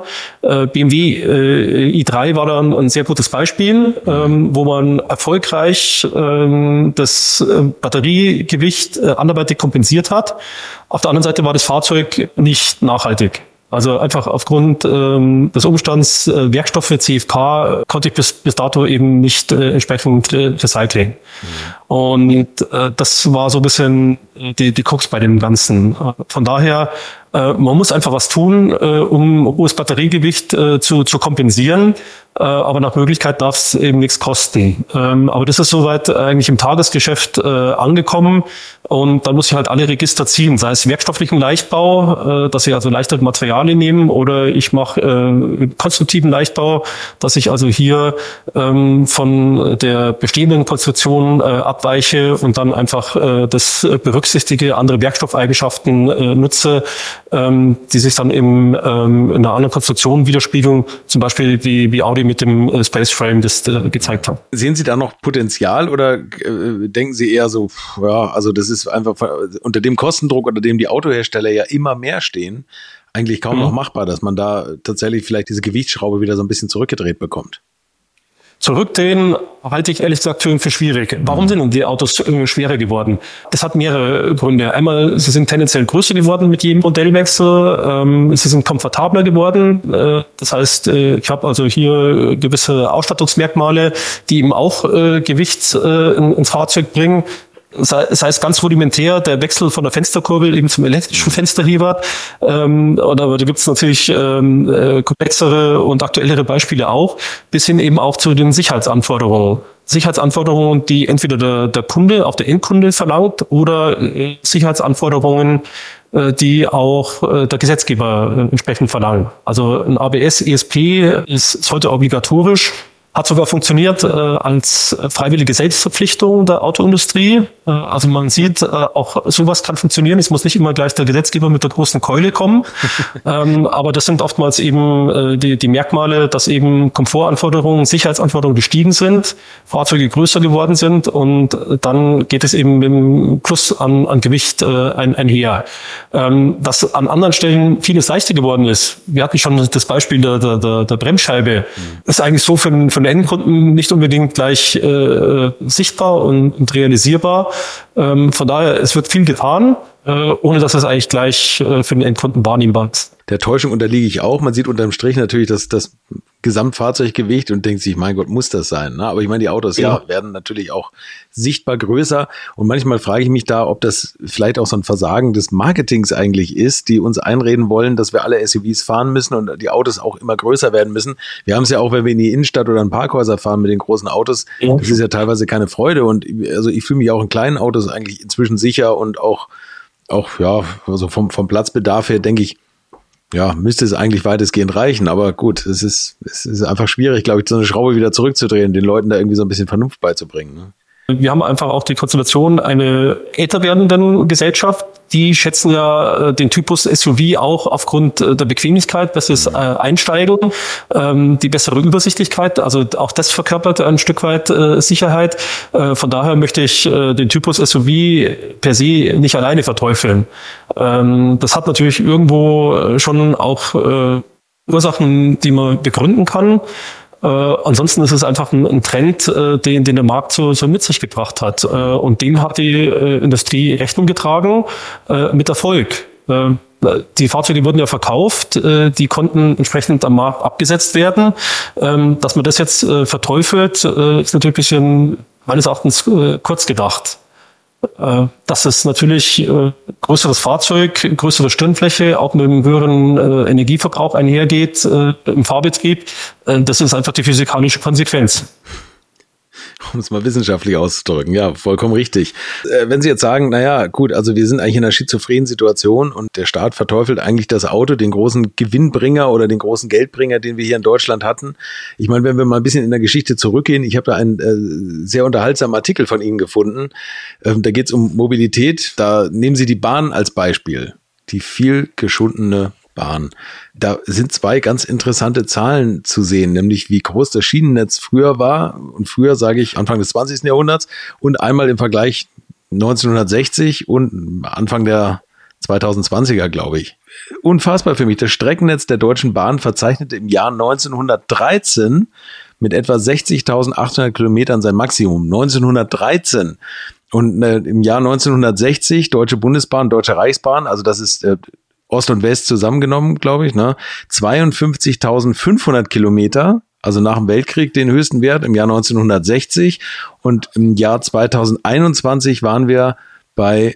BMW i3 war dann ein sehr gutes Beispiel, wo man erfolgreich das Batteriegewicht anderweitig kompensiert hat. Auf der anderen Seite war das Fahrzeug nicht nachhaltig. Also einfach aufgrund des Umstands Werkstoffe, CFK, konnte ich bis dato eben nicht entsprechend recyceln. Und das war so ein bisschen die Krux bei dem Ganzen. Von daher, man muss einfach was tun, um hohes Batteriegewicht zu kompensieren. Aber nach Möglichkeit darf es eben nichts kosten. Aber das ist soweit eigentlich im Tagesgeschäft angekommen. Und dann muss ich halt alle Register ziehen, sei es werkstofflichen Leichtbau, dass ich also leichtere Materialien nehme, oder ich mache konstruktiven Leichtbau, dass ich also hier von der bestehenden Konstruktion abweiche und dann einfach das berücksichtige, andere Werkstoffeigenschaften nutze, die sich dann in einer anderen Konstruktion widerspiegeln, zum Beispiel wie Audi mit dem Space Frame das gezeigt hat. Sehen Sie da noch Potenzial oder denken Sie eher so, ja, also das ist einfach unter dem Kostendruck, unter dem die Autohersteller ja immer mehr stehen, eigentlich kaum noch machbar, dass man da tatsächlich vielleicht diese Gewichtsschraube wieder so ein bisschen zurückgedreht bekommt? Zurückdrehen halte ich ehrlich gesagt für schwierig. Warum sind denn die Autos schwerer geworden? Das hat mehrere Gründe. Einmal, sie sind tendenziell größer geworden mit jedem Modellwechsel. Sie sind komfortabler geworden. Das heißt, ich habe also hier gewisse Ausstattungsmerkmale, die eben auch Gewicht ins Fahrzeug bringen. Sei es ganz rudimentär, der Wechsel von der Fensterkurbel eben zum elektrischen Fensterheber. Oder da gibt es natürlich komplexere und aktuellere Beispiele auch, bis hin eben auch zu den Sicherheitsanforderungen. Sicherheitsanforderungen, die entweder der Kunde, auch der Endkunde verlangt, oder Sicherheitsanforderungen, die auch der Gesetzgeber entsprechend verlangen. Also ein ABS, ESP ist heute obligatorisch. Hat sogar funktioniert als freiwillige Selbstverpflichtung der Autoindustrie. Also man sieht, auch sowas kann funktionieren. Es muss nicht immer gleich der Gesetzgeber mit der großen Keule kommen. Aber das sind oftmals eben die Merkmale, dass eben Komfortanforderungen, Sicherheitsanforderungen gestiegen sind, Fahrzeuge größer geworden sind und dann geht es eben mit dem Plus an Gewicht einher. Dass an anderen Stellen vieles leichter geworden ist. Wir hatten schon das Beispiel der Bremsscheibe. Das ist eigentlich so für den Endkunden nicht unbedingt gleich sichtbar und realisierbar. Von daher, es wird viel getan, ohne dass es eigentlich gleich für den Endkunden wahrnehmbar ist. Der Täuschung unterliege ich auch. Man sieht unterm Strich natürlich das Gesamtfahrzeuggewicht und denkt sich, mein Gott, muss das sein? Ne? Aber ich meine, die Autos werden natürlich auch sichtbar größer. Und manchmal frage ich mich da, ob das vielleicht auch so ein Versagen des Marketings eigentlich ist, die uns einreden wollen, dass wir alle SUVs fahren müssen und die Autos auch immer größer werden müssen. Wir haben es ja auch, wenn wir in die Innenstadt oder in Parkhäuser fahren mit den großen Autos. Ja. Das ist ja teilweise keine Freude. Und also ich fühle mich auch in kleinen Autos eigentlich inzwischen sicher und auch also vom Platzbedarf her denke ich, ja, müsste es eigentlich weitestgehend reichen. Aber gut, es ist einfach schwierig, glaube ich, so eine Schraube wieder zurückzudrehen, den Leuten da irgendwie so ein bisschen Vernunft beizubringen. Ne? Wir haben einfach auch die Konstellation einer älter werdenden Gesellschaft. Die schätzen ja den Typus SUV auch aufgrund der Bequemlichkeit, besseres Einsteigen, die bessere Übersichtlichkeit. Also auch das verkörpert ein Stück weit Sicherheit. Von daher möchte ich den Typus SUV per se nicht alleine verteufeln. Das hat natürlich irgendwo schon auch Ursachen, die man begründen kann. Ansonsten ist es einfach ein Trend, den der Markt so mit sich gebracht hat. Und dem hat die Industrie Rechnung getragen, mit Erfolg. Die Fahrzeuge wurden ja verkauft, die konnten entsprechend am Markt abgesetzt werden. Dass man das jetzt verteufelt, ist natürlich ein bisschen meines Erachtens kurz gedacht. Dass es natürlich größeres Fahrzeug, größere Stirnfläche, auch mit einem höheren Energieverbrauch einhergeht im Fahrbetrieb, das ist einfach die physikalische Konsequenz. Um es mal wissenschaftlich auszudrücken, ja, vollkommen richtig. Wenn Sie jetzt sagen, naja, gut, also wir sind eigentlich in einer schizophrenen Situation und der Staat verteufelt eigentlich das Auto, den großen Gewinnbringer oder den großen Geldbringer, den wir hier in Deutschland hatten. Ich meine, wenn wir mal ein bisschen in der Geschichte zurückgehen, ich habe da einen sehr unterhaltsamen Artikel von Ihnen gefunden. Da geht es um Mobilität. Da nehmen Sie die Bahn als Beispiel. Die viel geschundene Bahn. Da sind zwei ganz interessante Zahlen zu sehen, nämlich wie groß das Schienennetz früher war. Und früher sage ich Anfang des 20. Jahrhunderts und einmal im Vergleich 1960 und Anfang der 2020er, glaube ich. Unfassbar für mich. Das Streckennetz der Deutschen Bahn verzeichnete im Jahr 1913 mit etwa 60.800 Kilometern sein Maximum. 1913. Und im Jahr 1960 Deutsche Bundesbahn, Deutsche Reichsbahn, also das ist Ost und West zusammengenommen, glaube ich, 52.500 Kilometer, also nach dem Weltkrieg den höchsten Wert im Jahr 1960 und im Jahr 2021 waren wir bei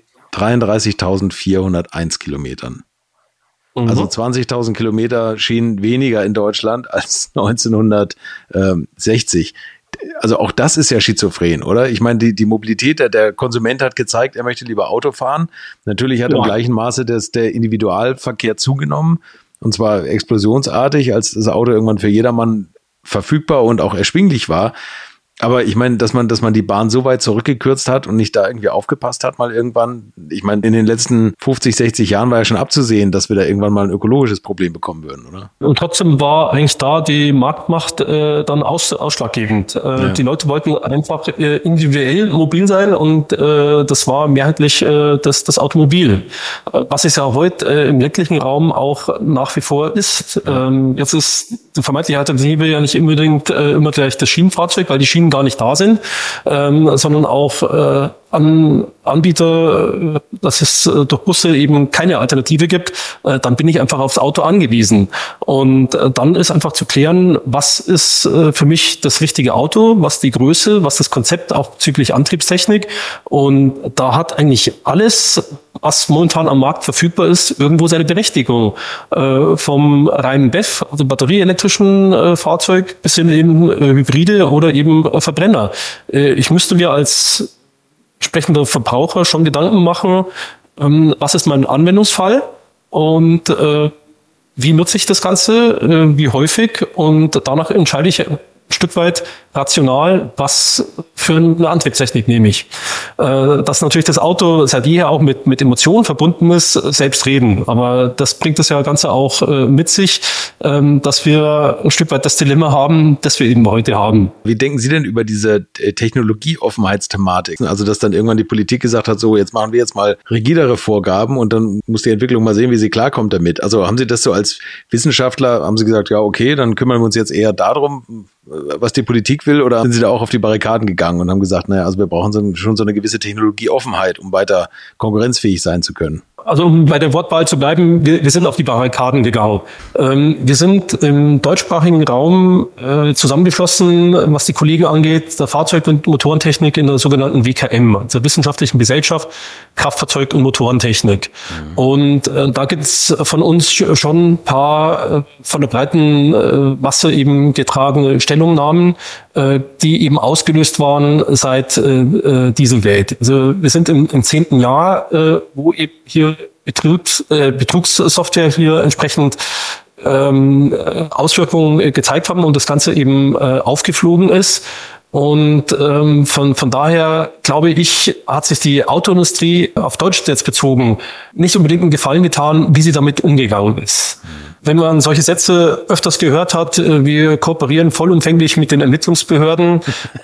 33.401 Kilometern. Also 20.000 Kilometer schienen weniger in Deutschland als 1960. Also auch das ist ja schizophren, oder? Ich meine, die Mobilität, der Konsument hat gezeigt, er möchte lieber Auto fahren. Natürlich hat im gleichen Maße der Individualverkehr zugenommen, und zwar explosionsartig, als das Auto irgendwann für jedermann verfügbar und auch erschwinglich war. Aber ich meine, dass man die Bahn so weit zurückgekürzt hat und nicht da irgendwie aufgepasst hat mal irgendwann. Ich meine, in den letzten 50, 60 Jahren war ja schon abzusehen, dass wir da irgendwann mal ein ökologisches Problem bekommen würden, oder? Und trotzdem war eigentlich da die Marktmacht dann ausschlaggebend. Die Leute wollten einfach individuell mobil sein und das war mehrheitlich das Automobil. Was es ja heute im ländlichen Raum auch nach wie vor ist. Jetzt ist die vermeintliche Alternative ja nicht unbedingt immer gleich das Schienenfahrzeug, weil die Schienen gar nicht da sind, sondern auch Anbieter, dass es durch Busse eben keine Alternative gibt, dann bin ich einfach aufs Auto angewiesen. Und dann ist einfach zu klären, was ist für mich das richtige Auto, was die Größe, was das Konzept auch bezüglich Antriebstechnik. Und da hat eigentlich alles was momentan am Markt verfügbar ist, irgendwo seine Berechtigung. Vom reinen BEV, also batterieelektrischen Fahrzeug, bis hin eben Hybride oder eben Verbrenner. Ich müsste mir als entsprechender Verbraucher schon Gedanken machen, was ist mein Anwendungsfall und wie nutze ich das Ganze, wie häufig, und danach entscheide ich ein Stück weit rational, was für eine Antriebstechnik nehme ich. Dass natürlich das Auto seit jeher auch mit Emotionen verbunden ist, selbst reden. Aber das bringt das ja Ganze auch mit sich, dass wir ein Stück weit das Dilemma haben, das wir eben heute haben. Wie denken Sie denn über diese Technologieoffenheitsthematik? Also, dass dann irgendwann die Politik gesagt hat, so, jetzt machen wir jetzt mal rigidere Vorgaben und dann muss die Entwicklung mal sehen, wie sie klarkommt damit. Also haben Sie das so als Wissenschaftler, haben Sie gesagt, ja, okay, dann kümmern wir uns jetzt eher darum, was die Politik will, oder sind Sie da auch auf die Barrikaden gegangen und haben gesagt, naja, also wir brauchen schon so eine gewisse Technologieoffenheit, um weiter konkurrenzfähig sein zu können? Also um bei der Wortwahl zu bleiben, wir sind auf die Barrikaden gegangen. Wir sind im deutschsprachigen Raum zusammengeschlossen, was die Kollegen angeht, der Fahrzeug- und Motorentechnik in der sogenannten WKM, also Wissenschaftlichen Gesellschaft Kraftfahrzeug- und Motorentechnik. Und da gibt es von uns schon ein paar von der breiten Masse eben getragene Stellungnahmen, die eben ausgelöst waren seit Dieselgate. Also wir sind im 10. Jahr, wo eben hier Betrugssoftware hier entsprechend Auswirkungen gezeigt haben und das Ganze eben aufgeflogen ist. Und von daher, glaube ich, hat sich die Autoindustrie auf Deutschland jetzt bezogen nicht unbedingt einen Gefallen getan, wie sie damit umgegangen ist. Wenn man solche Sätze öfters gehört hat, wir kooperieren vollumfänglich mit den Ermittlungsbehörden,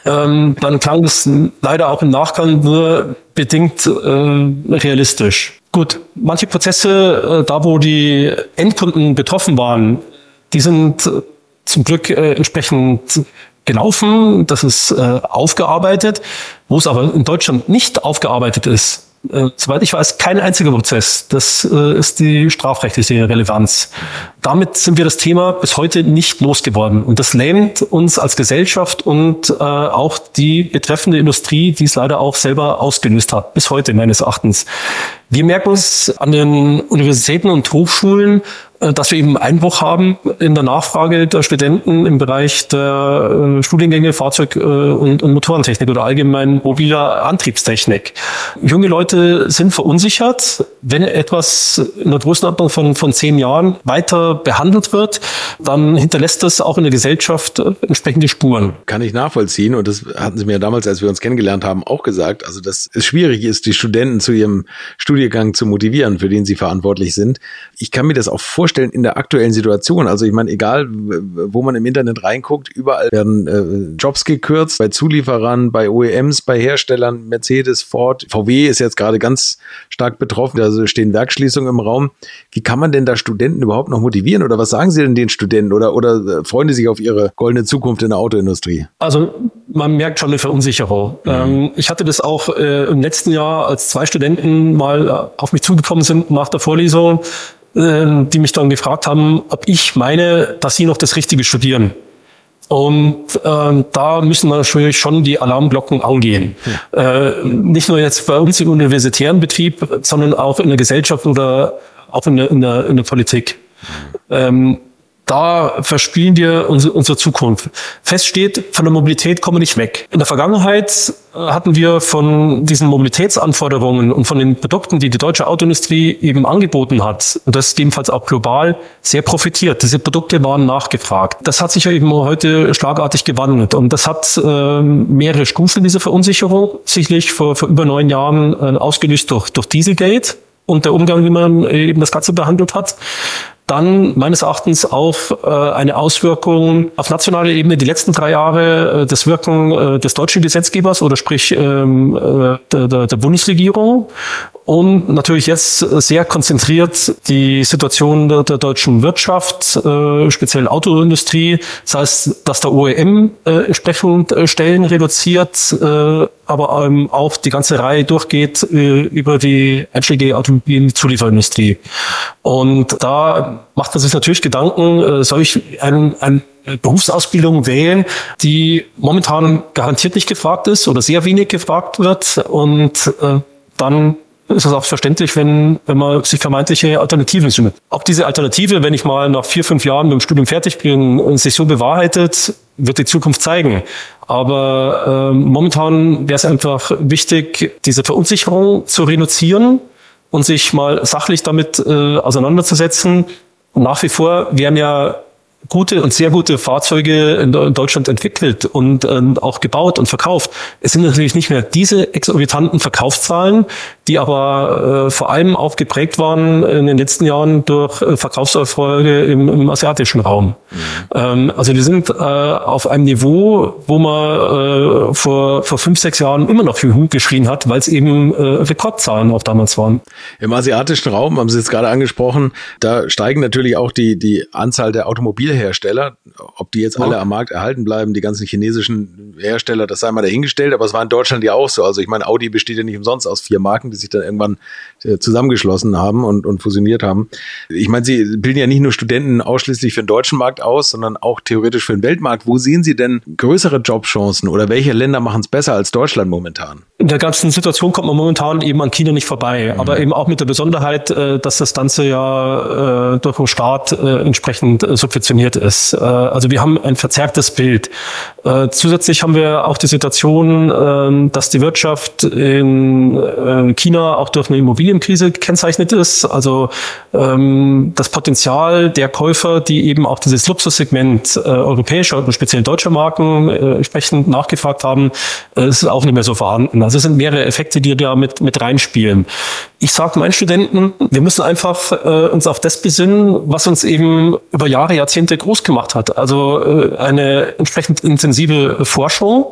dann klang das leider auch im Nachgang nur bedingt realistisch. Gut, manche Prozesse, da wo die Endkunden betroffen waren, die sind zum Glück entsprechend gelaufen, das ist aufgearbeitet. Wo es aber in Deutschland nicht aufgearbeitet ist, soweit ich weiß, kein einziger Prozess. Das ist die strafrechtliche Relevanz. Damit sind wir das Thema bis heute nicht losgeworden. Und das lähmt uns als Gesellschaft und auch die betreffende Industrie, die es leider auch selber ausgelöst hat, bis heute meines Erachtens. Wir merken es an den Universitäten und Hochschulen, dass wir eben Einbruch haben in der Nachfrage der Studenten im Bereich der Studiengänge Fahrzeug- und Motorentechnik oder allgemein mobiler Antriebstechnik. Junge Leute sind verunsichert. Wenn etwas in der Größenordnung von 10 Jahren weiter behandelt wird, dann hinterlässt das auch in der Gesellschaft entsprechende Spuren. Kann ich nachvollziehen, und das hatten Sie mir damals, als wir uns kennengelernt haben, auch gesagt, also dass es schwierig ist, die Studenten zu ihrem Studiengang zu motivieren, für den sie verantwortlich sind. Ich kann mir das auch vorstellen in der aktuellen Situation. Also ich meine, egal, wo man im Internet reinguckt, überall werden Jobs gekürzt, bei Zulieferern, bei OEMs, bei Herstellern, Mercedes, Ford, VW ist jetzt gerade ganz stark betroffen, also stehen Werksschließungen im Raum. Wie kann man denn da Studenten überhaupt noch motivieren, oder was sagen Sie denn den Studenten, oder freuen die sich auf ihre goldene Zukunft in der Autoindustrie? Also man merkt schon eine Verunsicherung. Ich hatte das auch im letzten Jahr, als 2 Studenten mal auf mich zugekommen sind nach der Vorlesung, die mich dann gefragt haben, ob ich meine, dass sie noch das Richtige studieren. Und da müssen natürlich schon die Alarmglocken angehen. Nicht nur jetzt bei uns im universitären Betrieb, sondern auch in der Gesellschaft oder auch in der Politik. Da verspielen wir unsere Zukunft. Fest steht, von der Mobilität kommen wir nicht weg. In der Vergangenheit hatten wir von diesen Mobilitätsanforderungen und von den Produkten, die die deutsche Autoindustrie eben angeboten hat, und das ebenfalls auch global, sehr profitiert. Diese Produkte waren nachgefragt. Das hat sich ja eben heute schlagartig gewandelt, und das hat mehrere Stufen dieser Verunsicherung, sicherlich vor über 9 Jahren ausgelöst durch Dieselgate und der Umgang, wie man eben das Ganze behandelt hat. Dann meines Erachtens auch eine Auswirkung auf nationaler Ebene die letzten 3 Jahre, das Wirken des deutschen Gesetzgebers oder sprich der Bundesregierung, und natürlich jetzt sehr konzentriert die Situation der deutschen Wirtschaft, speziell Autoindustrie. Das heißt, dass der OEM entsprechend Stellen reduziert, aber auch die ganze Reihe durchgeht über die einschlägige Automobilzulieferindustrie. Und da macht man sich natürlich Gedanken, soll ich eine Berufsausbildung wählen, die momentan garantiert nicht gefragt ist oder sehr wenig gefragt wird, und dann ist es auch verständlich, wenn man sich vermeintliche Alternativen findet. Ob diese Alternative, wenn ich mal nach 4-5 Jahren mit dem Studium fertig bin und sich so bewahrheitet, wird die Zukunft zeigen. Aber momentan wäre es einfach wichtig, diese Verunsicherung zu reduzieren und sich mal sachlich damit auseinanderzusetzen. Und nach wie vor werden ja gute und sehr gute Fahrzeuge in Deutschland entwickelt und auch gebaut und verkauft. Es sind natürlich nicht mehr diese exorbitanten Verkaufszahlen, die aber vor allem auch geprägt waren in den letzten Jahren durch Verkaufserfolge im asiatischen Raum. Also wir sind auf einem Niveau, wo man vor 5-6 Jahren immer noch Juhu geschrien hat, weil es eben Rekordzahlen auch damals waren. Im asiatischen Raum, haben Sie jetzt gerade angesprochen, da steigen natürlich auch die Anzahl der Automobilhersteller. Ob die jetzt alle am Markt erhalten bleiben, die ganzen chinesischen Hersteller, das sei mal dahingestellt, aber es war in Deutschland ja auch so. Also ich meine, Audi besteht ja nicht umsonst aus 4 Marken, die sich dann irgendwann zusammengeschlossen haben und fusioniert haben. Ich meine, Sie bilden ja nicht nur Studenten ausschließlich für den deutschen Markt aus, sondern auch theoretisch für den Weltmarkt. Wo sehen Sie denn größere Jobchancen oder welche Länder machen es besser als Deutschland momentan? In der ganzen Situation kommt man momentan eben an China nicht vorbei, aber eben auch mit der Besonderheit, dass das Ganze ja durch den Staat entsprechend subventioniert ist. Also wir haben ein verzerrtes Bild. Zusätzlich haben wir auch die Situation, dass die Wirtschaft in China auch durch eine Immobilienkrise gekennzeichnet ist. Also das Potenzial der Käufer, die eben auch dieses Luxussegment europäischer und speziell deutscher Marken entsprechend nachgefragt haben, ist auch nicht mehr so vorhanden. Also es sind mehrere Effekte, die da mit reinspielen. Ich sage meinen Studenten, wir müssen einfach uns auf das besinnen, was uns eben über Jahre, Jahrzehnte groß gemacht hat. Also eine entsprechend intensive Forschung,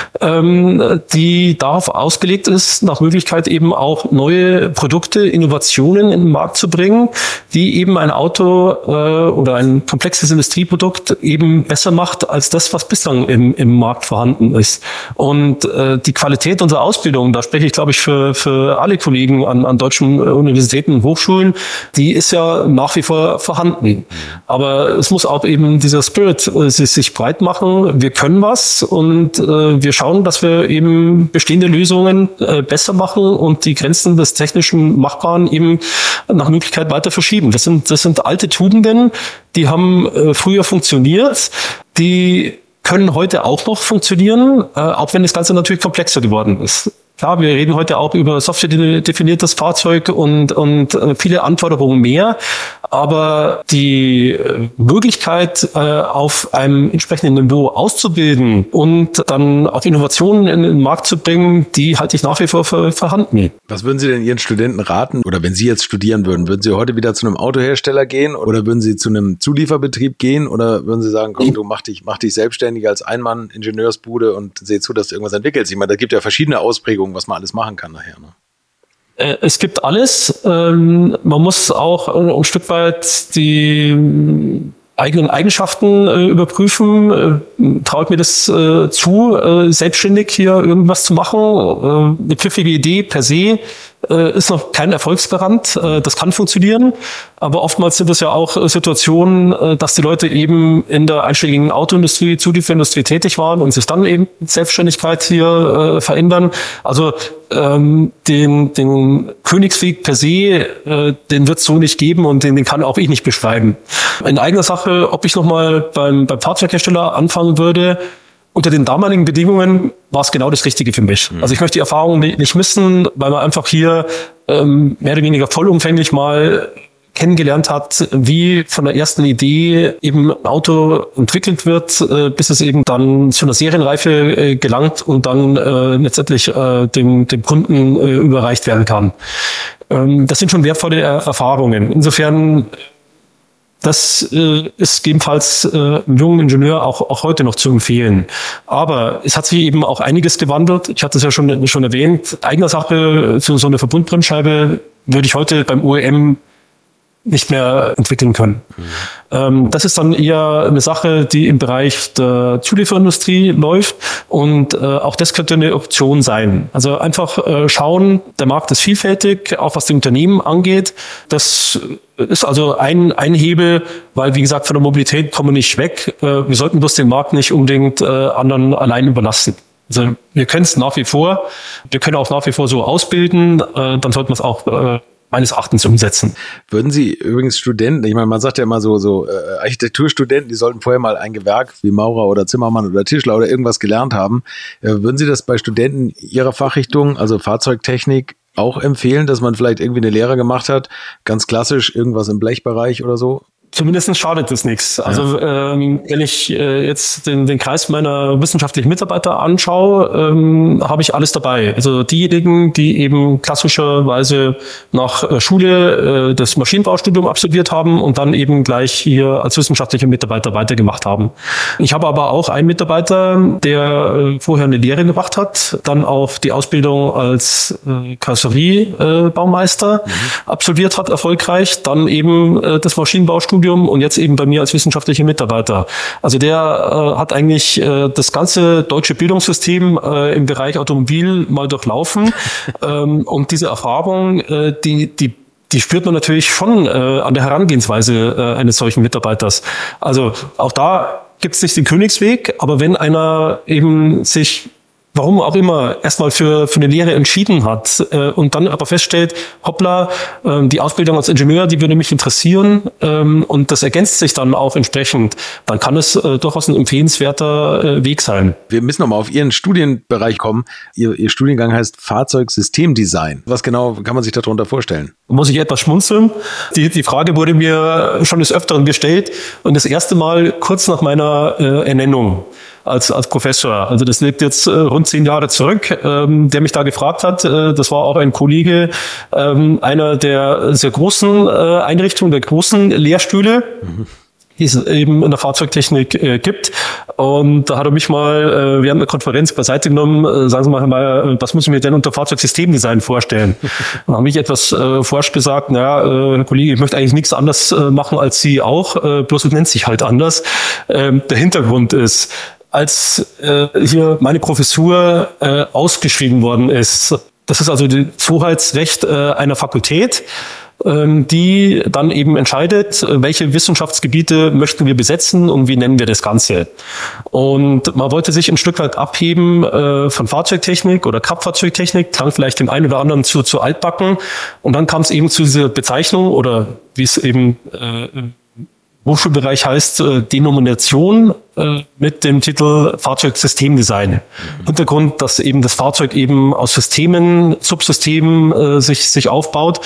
die darauf ausgelegt ist, nach Möglichkeit eben auch neue Produkte, Innovationen in den Markt zu bringen, die eben ein Auto oder ein komplexes Industrieprodukt eben besser macht als das, was bislang im Markt vorhanden ist. Und die Qualität unserer Ausbildung, da spreche ich, glaube ich, für alle Kollegen an deutschen Universitäten und Hochschulen, die ist ja nach wie vor vorhanden. Aber es muss auch eben dieser Spirit sich breit machen. Wir können was und wir schauen, dass wir eben bestehende Lösungen besser machen und die Grenzen des technischen Machbaren eben nach Möglichkeit weiter verschieben. Das sind alte Tugenden, die haben früher funktioniert, die können heute auch noch funktionieren, auch wenn das Ganze natürlich komplexer geworden ist. Klar, wir reden heute auch über software-definiertes Fahrzeug und viele Anforderungen mehr. Aber die Möglichkeit, auf einem entsprechenden Niveau auszubilden und dann auch Innovationen in den Markt zu bringen, die halte ich nach wie vor für vorhanden. Was würden Sie denn Ihren Studenten raten? Oder wenn Sie jetzt studieren würden Sie heute wieder zu einem Autohersteller gehen? Oder würden Sie zu einem Zulieferbetrieb gehen? Oder würden Sie sagen, komm, du mach dich selbstständig als Einmann-Ingenieursbude und seh zu, dass du irgendwas entwickelst? Ich meine, da gibt ja verschiedene Ausprägungen, was man alles machen kann nachher, ne? Es gibt alles. Man muss auch ein Stück weit die eigenen Eigenschaften überprüfen. Traut mir das zu, selbstständig hier irgendwas zu machen? Eine pfiffige Idee per se ist noch kein Erfolgsgarant. Das kann funktionieren. Aber oftmals sind es ja auch Situationen, dass die Leute eben in der einschlägigen Autoindustrie, Zulieferindustrie tätig waren und sich dann eben Selbstständigkeit hier verändern. Also den Königsweg per se, den wird es so nicht geben und den kann auch ich nicht beschreiben. In eigener Sache, ob ich nochmal beim Fahrzeughersteller anfangen würde, unter den damaligen Bedingungen war es genau das Richtige für mich. Also ich möchte die Erfahrung nicht missen, weil man einfach hier mehr oder weniger vollumfänglich mal kennengelernt hat, wie von der ersten Idee eben ein Auto entwickelt wird, bis es eben dann zu einer Serienreife gelangt und dann letztendlich dem Kunden überreicht werden kann. Das sind schon wertvolle Erfahrungen. Insofern, das ist gegebenenfalls einem jungen Ingenieur auch heute noch zu empfehlen. Aber es hat sich eben auch einiges gewandelt. Ich hatte es ja schon erwähnt. Eigener Sache, so eine Verbundbremsscheibe würde ich heute beim OEM nicht mehr entwickeln können. Das ist dann eher eine Sache, die im Bereich der Zulieferindustrie läuft und auch das könnte eine Option sein. Also einfach schauen, der Markt ist vielfältig, auch was die Unternehmen angeht. Das ist also ein Hebel, weil wie gesagt, von der Mobilität kommen wir nicht weg. Wir sollten bloß den Markt nicht unbedingt anderen allein überlassen. Also wir können es nach wie vor, wir können auch nach wie vor so ausbilden, dann sollten wir es auch meines Erachtens umsetzen. Würden Sie übrigens Studenten, ich meine, man sagt ja immer so Architekturstudenten, die sollten vorher mal ein Gewerk wie Maurer oder Zimmermann oder Tischler oder irgendwas gelernt haben. Würden Sie das bei Studenten Ihrer Fachrichtung, also Fahrzeugtechnik, auch empfehlen, dass man vielleicht irgendwie eine Lehre gemacht hat, ganz klassisch irgendwas im Blechbereich oder so? Zumindest schadet es nichts. Also wenn ich jetzt den Kreis meiner wissenschaftlichen Mitarbeiter anschaue, habe ich alles dabei. Also diejenigen, die eben klassischerweise nach Schule das Maschinenbaustudium absolviert haben und dann eben gleich hier als wissenschaftlicher Mitarbeiter weitergemacht haben. Ich habe aber auch einen Mitarbeiter, der vorher eine Lehre gemacht hat, dann auch die Ausbildung als Karosseriebaumeister absolviert hat, erfolgreich, dann eben das Maschinenbaustudium und jetzt eben bei mir als wissenschaftlicher Mitarbeiter. Also der hat eigentlich das ganze deutsche Bildungssystem im Bereich Automobil mal durchlaufen. Und diese Erfahrung, die spürt man natürlich schon an der Herangehensweise eines solchen Mitarbeiters. Also auch da gibt es nicht den Königsweg, aber wenn einer eben sich warum auch immer, erstmal für eine Lehre entschieden hat und dann aber feststellt, hoppla, die Ausbildung als Ingenieur, die würde mich interessieren und das ergänzt sich dann auch entsprechend, dann kann es durchaus ein empfehlenswerter Weg sein. Wir müssen nochmal auf Ihren Studienbereich kommen. Ihr Studiengang heißt Fahrzeugsystemdesign. Was genau kann man sich darunter vorstellen? Muss ich etwas schmunzeln. Die Frage wurde mir schon des Öfteren gestellt und das erste Mal kurz nach meiner Ernennung als Professor. Also das liegt jetzt rund 10 Jahre zurück, der mich da gefragt hat. Das war auch ein Kollege einer der sehr großen Einrichtungen, der großen Lehrstühle, die es eben in der Fahrzeugtechnik gibt. Und da hat er mich mal während einer Konferenz beiseite genommen, sagen Sie mal, Herr Mayer, was muss ich mir denn unter Fahrzeugsystemdesign vorstellen? Dann habe ich etwas forsch gesagt, Herr Kollege, ich möchte eigentlich nichts anderes machen als Sie auch, bloß es nennt sich halt anders. Der Hintergrund ist, als hier meine Professur ausgeschrieben worden ist, das ist also das Hoheitsrecht einer Fakultät, die dann eben entscheidet, welche Wissenschaftsgebiete möchten wir besetzen und wie nennen wir das Ganze. Und man wollte sich ein Stück weit abheben von Fahrzeugtechnik oder Kraftfahrzeugtechnik, klang vielleicht dem einen oder anderen zu altbacken. Und dann kam es eben zu dieser Bezeichnung oder wie es eben Hochschulbereich heißt, Denomination mit dem Titel Fahrzeugsystemdesign. Hintergrund, dass eben das Fahrzeug eben aus Systemen, Subsystemen sich aufbaut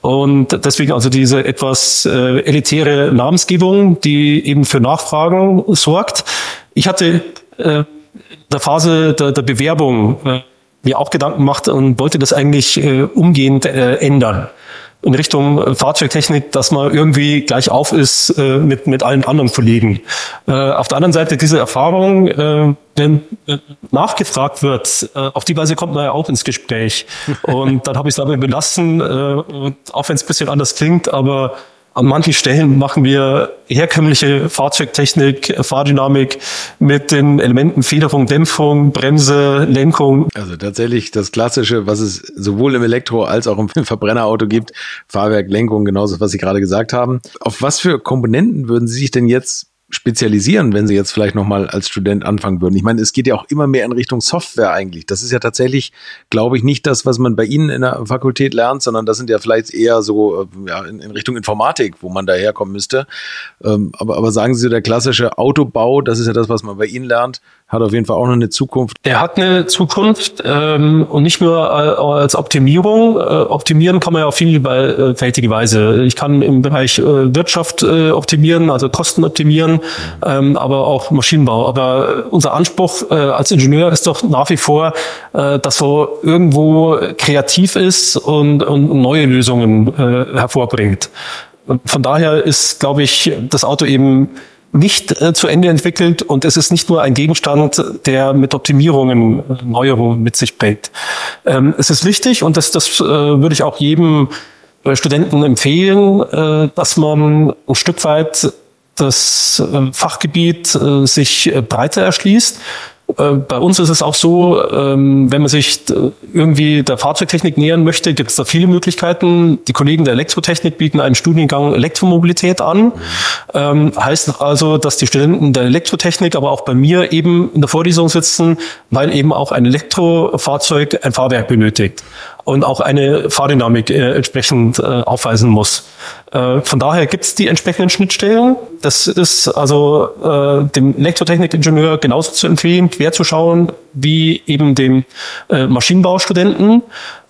und deswegen also diese etwas elitäre Namensgebung, die eben für Nachfragen sorgt. Ich hatte in der Phase der Bewerbung mir auch Gedanken gemacht und wollte das eigentlich umgehend ändern in Richtung Fahrzeugtechnik, dass man irgendwie gleich auf ist mit allen anderen Kollegen. Auf der anderen Seite diese Erfahrung, wenn nachgefragt wird, auf die Weise kommt man ja auch ins Gespräch. Und dann habe ich es dabei belassen, auch wenn es ein bisschen anders klingt, aber an manchen Stellen machen wir herkömmliche Fahrzeugtechnik, Fahrdynamik mit den Elementen Federung, Dämpfung, Bremse, Lenkung. Also tatsächlich das Klassische, was es sowohl im Elektro- als auch im Verbrennerauto gibt, Fahrwerk, Lenkung, genauso, was Sie gerade gesagt haben. Auf was für Komponenten würden Sie sich denn jetzt spezialisieren, wenn Sie jetzt vielleicht nochmal als Student anfangen würden? Ich meine, es geht ja auch immer mehr in Richtung Software eigentlich. Das ist ja tatsächlich, glaube ich, nicht das, was man bei Ihnen in der Fakultät lernt, sondern das sind ja vielleicht eher so in Richtung Informatik, wo man daherkommen müsste. Aber sagen Sie, der klassische Autobau, das ist ja das, was man bei Ihnen lernt, hat auf jeden Fall auch noch eine Zukunft. Der hat eine Zukunft und nicht nur als Optimierung. Optimieren kann man ja auf vielfältige Weise. Ich kann im Bereich Wirtschaft optimieren, also Kosten optimieren, aber auch Maschinenbau. Aber unser Anspruch als Ingenieur ist doch nach wie vor, dass so irgendwo kreativ ist und neue Lösungen hervorbringt. Von daher ist, glaube ich, das Auto eben nicht zu Ende entwickelt und es ist nicht nur ein Gegenstand, der mit Optimierungen Neuerungen mit sich bringt. Es ist wichtig und das würde ich auch jedem Studenten empfehlen, dass man ein Stück weit das Fachgebiet sich breiter erschließt. Bei uns ist es auch so, wenn man sich irgendwie der Fahrzeugtechnik nähern möchte, gibt es da viele Möglichkeiten. Die Kollegen der Elektrotechnik bieten einen Studiengang Elektromobilität an. Heißt also, dass die Studenten der Elektrotechnik aber auch bei mir eben in der Vorlesung sitzen, weil eben auch ein Elektrofahrzeug ein Fahrwerk benötigt und auch eine Fahrdynamik entsprechend aufweisen muss. Von daher gibt es die entsprechenden Schnittstellen. Das ist also dem Elektrotechnikingenieur genauso zu empfehlen, quer zu schauen, wie eben dem Maschinenbaustudenten.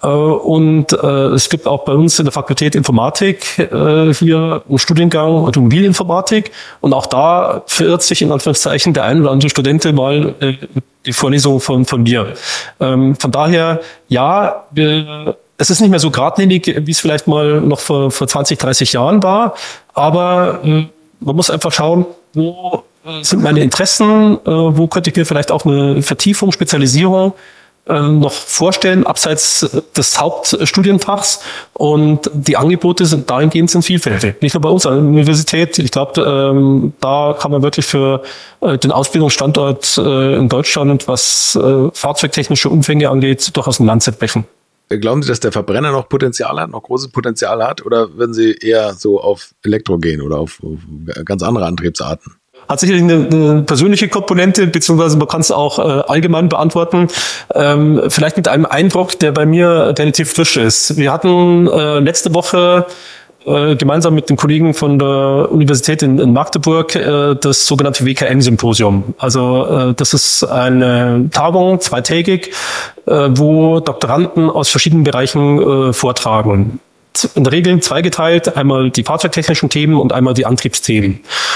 Und es gibt auch bei uns in der Fakultät Informatik hier einen Studiengang Automobilinformatik. Und auch da verirrt sich in Anführungszeichen der ein oder andere Student mal die Vorlesung von mir. Von daher, ja, es ist nicht mehr so geradlinig, wie es vielleicht mal noch vor 20, 30 Jahren war. Aber man muss einfach schauen, wo sind meine Interessen, wo könnte ich mir vielleicht auch eine Vertiefung, Spezialisierung noch vorstellen, abseits des Hauptstudienfachs. Und die Angebote sind dahingehend vielfältig. Nicht nur bei uns an der Universität. Ich glaube, da kann man wirklich für den Ausbildungsstandort in Deutschland, was fahrzeugtechnische Umfänge angeht, durchaus ein Land brechen. Glauben Sie, dass der Verbrenner noch Potenzial hat, noch großes Potenzial hat? Oder würden Sie eher so auf Elektro gehen oder auf ganz andere Antriebsarten? Hat sicherlich eine persönliche Komponente, beziehungsweise man kann es auch allgemein beantworten. Vielleicht mit einem Eindruck, der bei mir relativ frisch ist. Wir hatten letzte Woche gemeinsam mit den Kollegen von der Universität in Magdeburg das sogenannte WKN-Symposium. Also das ist eine Tagung, zweitägig, wo Doktoranden aus verschiedenen Bereichen vortragen. In der Regel zweigeteilt, einmal die fahrzeugtechnischen Themen und einmal die Antriebsthemen.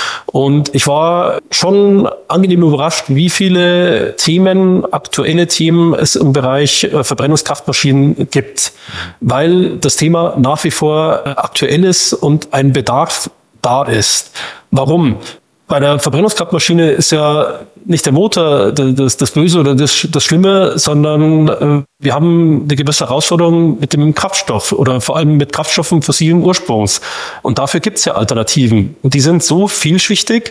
Und ich war schon angenehm überrascht, wie viele Themen, aktuelle Themen es im Bereich Verbrennungskraftmaschinen gibt, weil das Thema nach wie vor aktuell ist und ein Bedarf da ist. Warum? Bei der Verbrennungskraftmaschine ist ja nicht der Motor das Böse oder das Schlimme, sondern wir haben eine gewisse Herausforderung mit dem Kraftstoff oder vor allem mit Kraftstoffen fossilen Ursprungs. Und dafür gibt es ja Alternativen. Und die sind so vielschichtig,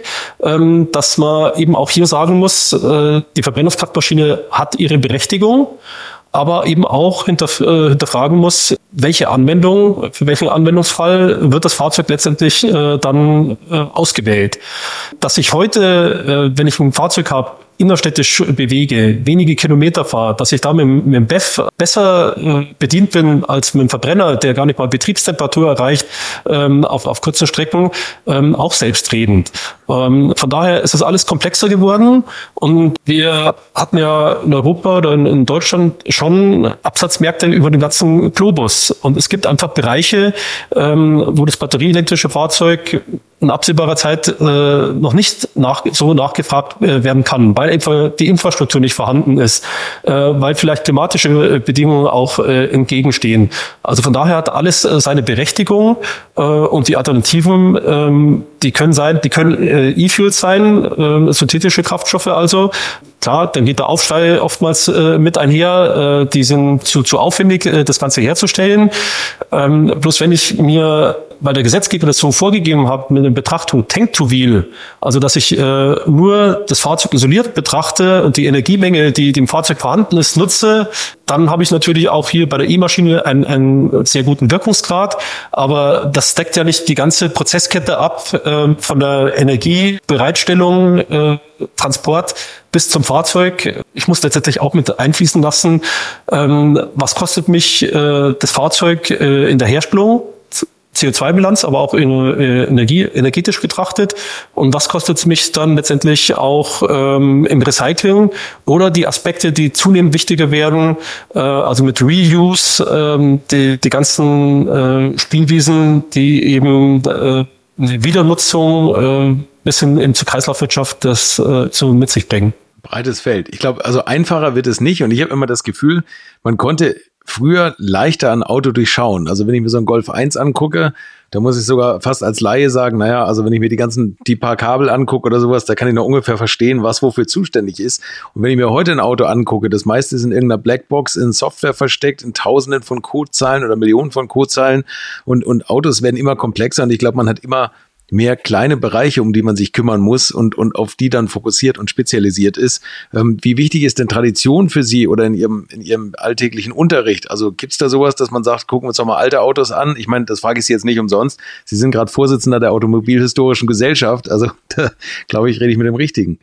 dass man eben auch hier sagen muss, die Verbrennungskraftmaschine hat ihre Berechtigung, aber eben auch hinterfragen muss, welche Anwendung, für welchen Anwendungsfall wird das Fahrzeug letztendlich dann ausgewählt. Dass ich heute, wenn ich ein Fahrzeug habe, innerstädtisch bewege, wenige Kilometer fahre, dass ich da mit dem BEV besser bedient bin als mit dem Verbrenner, der gar nicht mal Betriebstemperatur erreicht, auf kurzen Strecken, auch selbstredend. Von daher ist das alles komplexer geworden und wir hatten ja in Europa oder in Deutschland schon Absatzmärkte über den ganzen Globus und es gibt einfach Bereiche, wo das batterieelektrische Fahrzeug in absehbarer Zeit noch nicht so nachgefragt werden kann, weil einfach die Infrastruktur nicht vorhanden ist, weil vielleicht klimatische Bedingungen auch entgegenstehen. Also von daher hat alles seine Berechtigung und die Alternativen, die können E-Fuels sein, synthetische Kraftstoffe also. Klar, dann geht der Aufschrei oftmals mit einher. Die sind zu aufwendig, das Ganze herzustellen. Bloß wenn ich mir bei der Gesetzgeber das so vorgegeben habe, mit der Betrachtung Tank-to-Wheel, also dass ich nur das Fahrzeug isoliert betrachte und die Energiemenge, die dem Fahrzeug vorhanden ist, nutze, dann habe ich natürlich auch hier bei der E-Maschine einen sehr guten Wirkungsgrad. Aber das deckt ja nicht die ganze Prozesskette ab, von der Energiebereitstellung, Transport bis zum Fahrzeug. Ich muss letztendlich auch mit einfließen lassen, was kostet mich das Fahrzeug in der Herstellung, CO2-Bilanz, aber auch energetisch betrachtet. Und was kostet es mich dann letztendlich auch im Recycling oder die Aspekte, die zunehmend wichtiger werden, also mit Reuse, die ganzen Spielwiesen, die eben die Wiedernutzung bis hin zur Kreislaufwirtschaft das so mit sich bringen. Breites Feld. Ich glaube, also einfacher wird es nicht. Und ich habe immer das Gefühl, man konnte früher leichter ein Auto durchschauen. Also wenn ich mir so einen Golf 1 angucke, da muss ich sogar fast als Laie sagen, naja, also wenn ich mir die paar Kabel angucke oder sowas, da kann ich noch ungefähr verstehen, was wofür zuständig ist. Und wenn ich mir heute ein Auto angucke, das meiste ist in irgendeiner Blackbox in Software versteckt, in Tausenden von Codezeilen oder Millionen von Codezeilen und Autos werden immer komplexer und ich glaube, man hat immer mehr kleine Bereiche, um die man sich kümmern muss und auf die dann fokussiert und spezialisiert ist. Wie wichtig ist denn Tradition für Sie oder in Ihrem alltäglichen Unterricht? Also gibt es da sowas, dass man sagt, gucken wir uns doch mal alte Autos an? Ich meine, das frage ich Sie jetzt nicht umsonst. Sie sind gerade Vorsitzender der Automobilhistorischen Gesellschaft. Also da, glaube ich, rede ich mit dem Richtigen.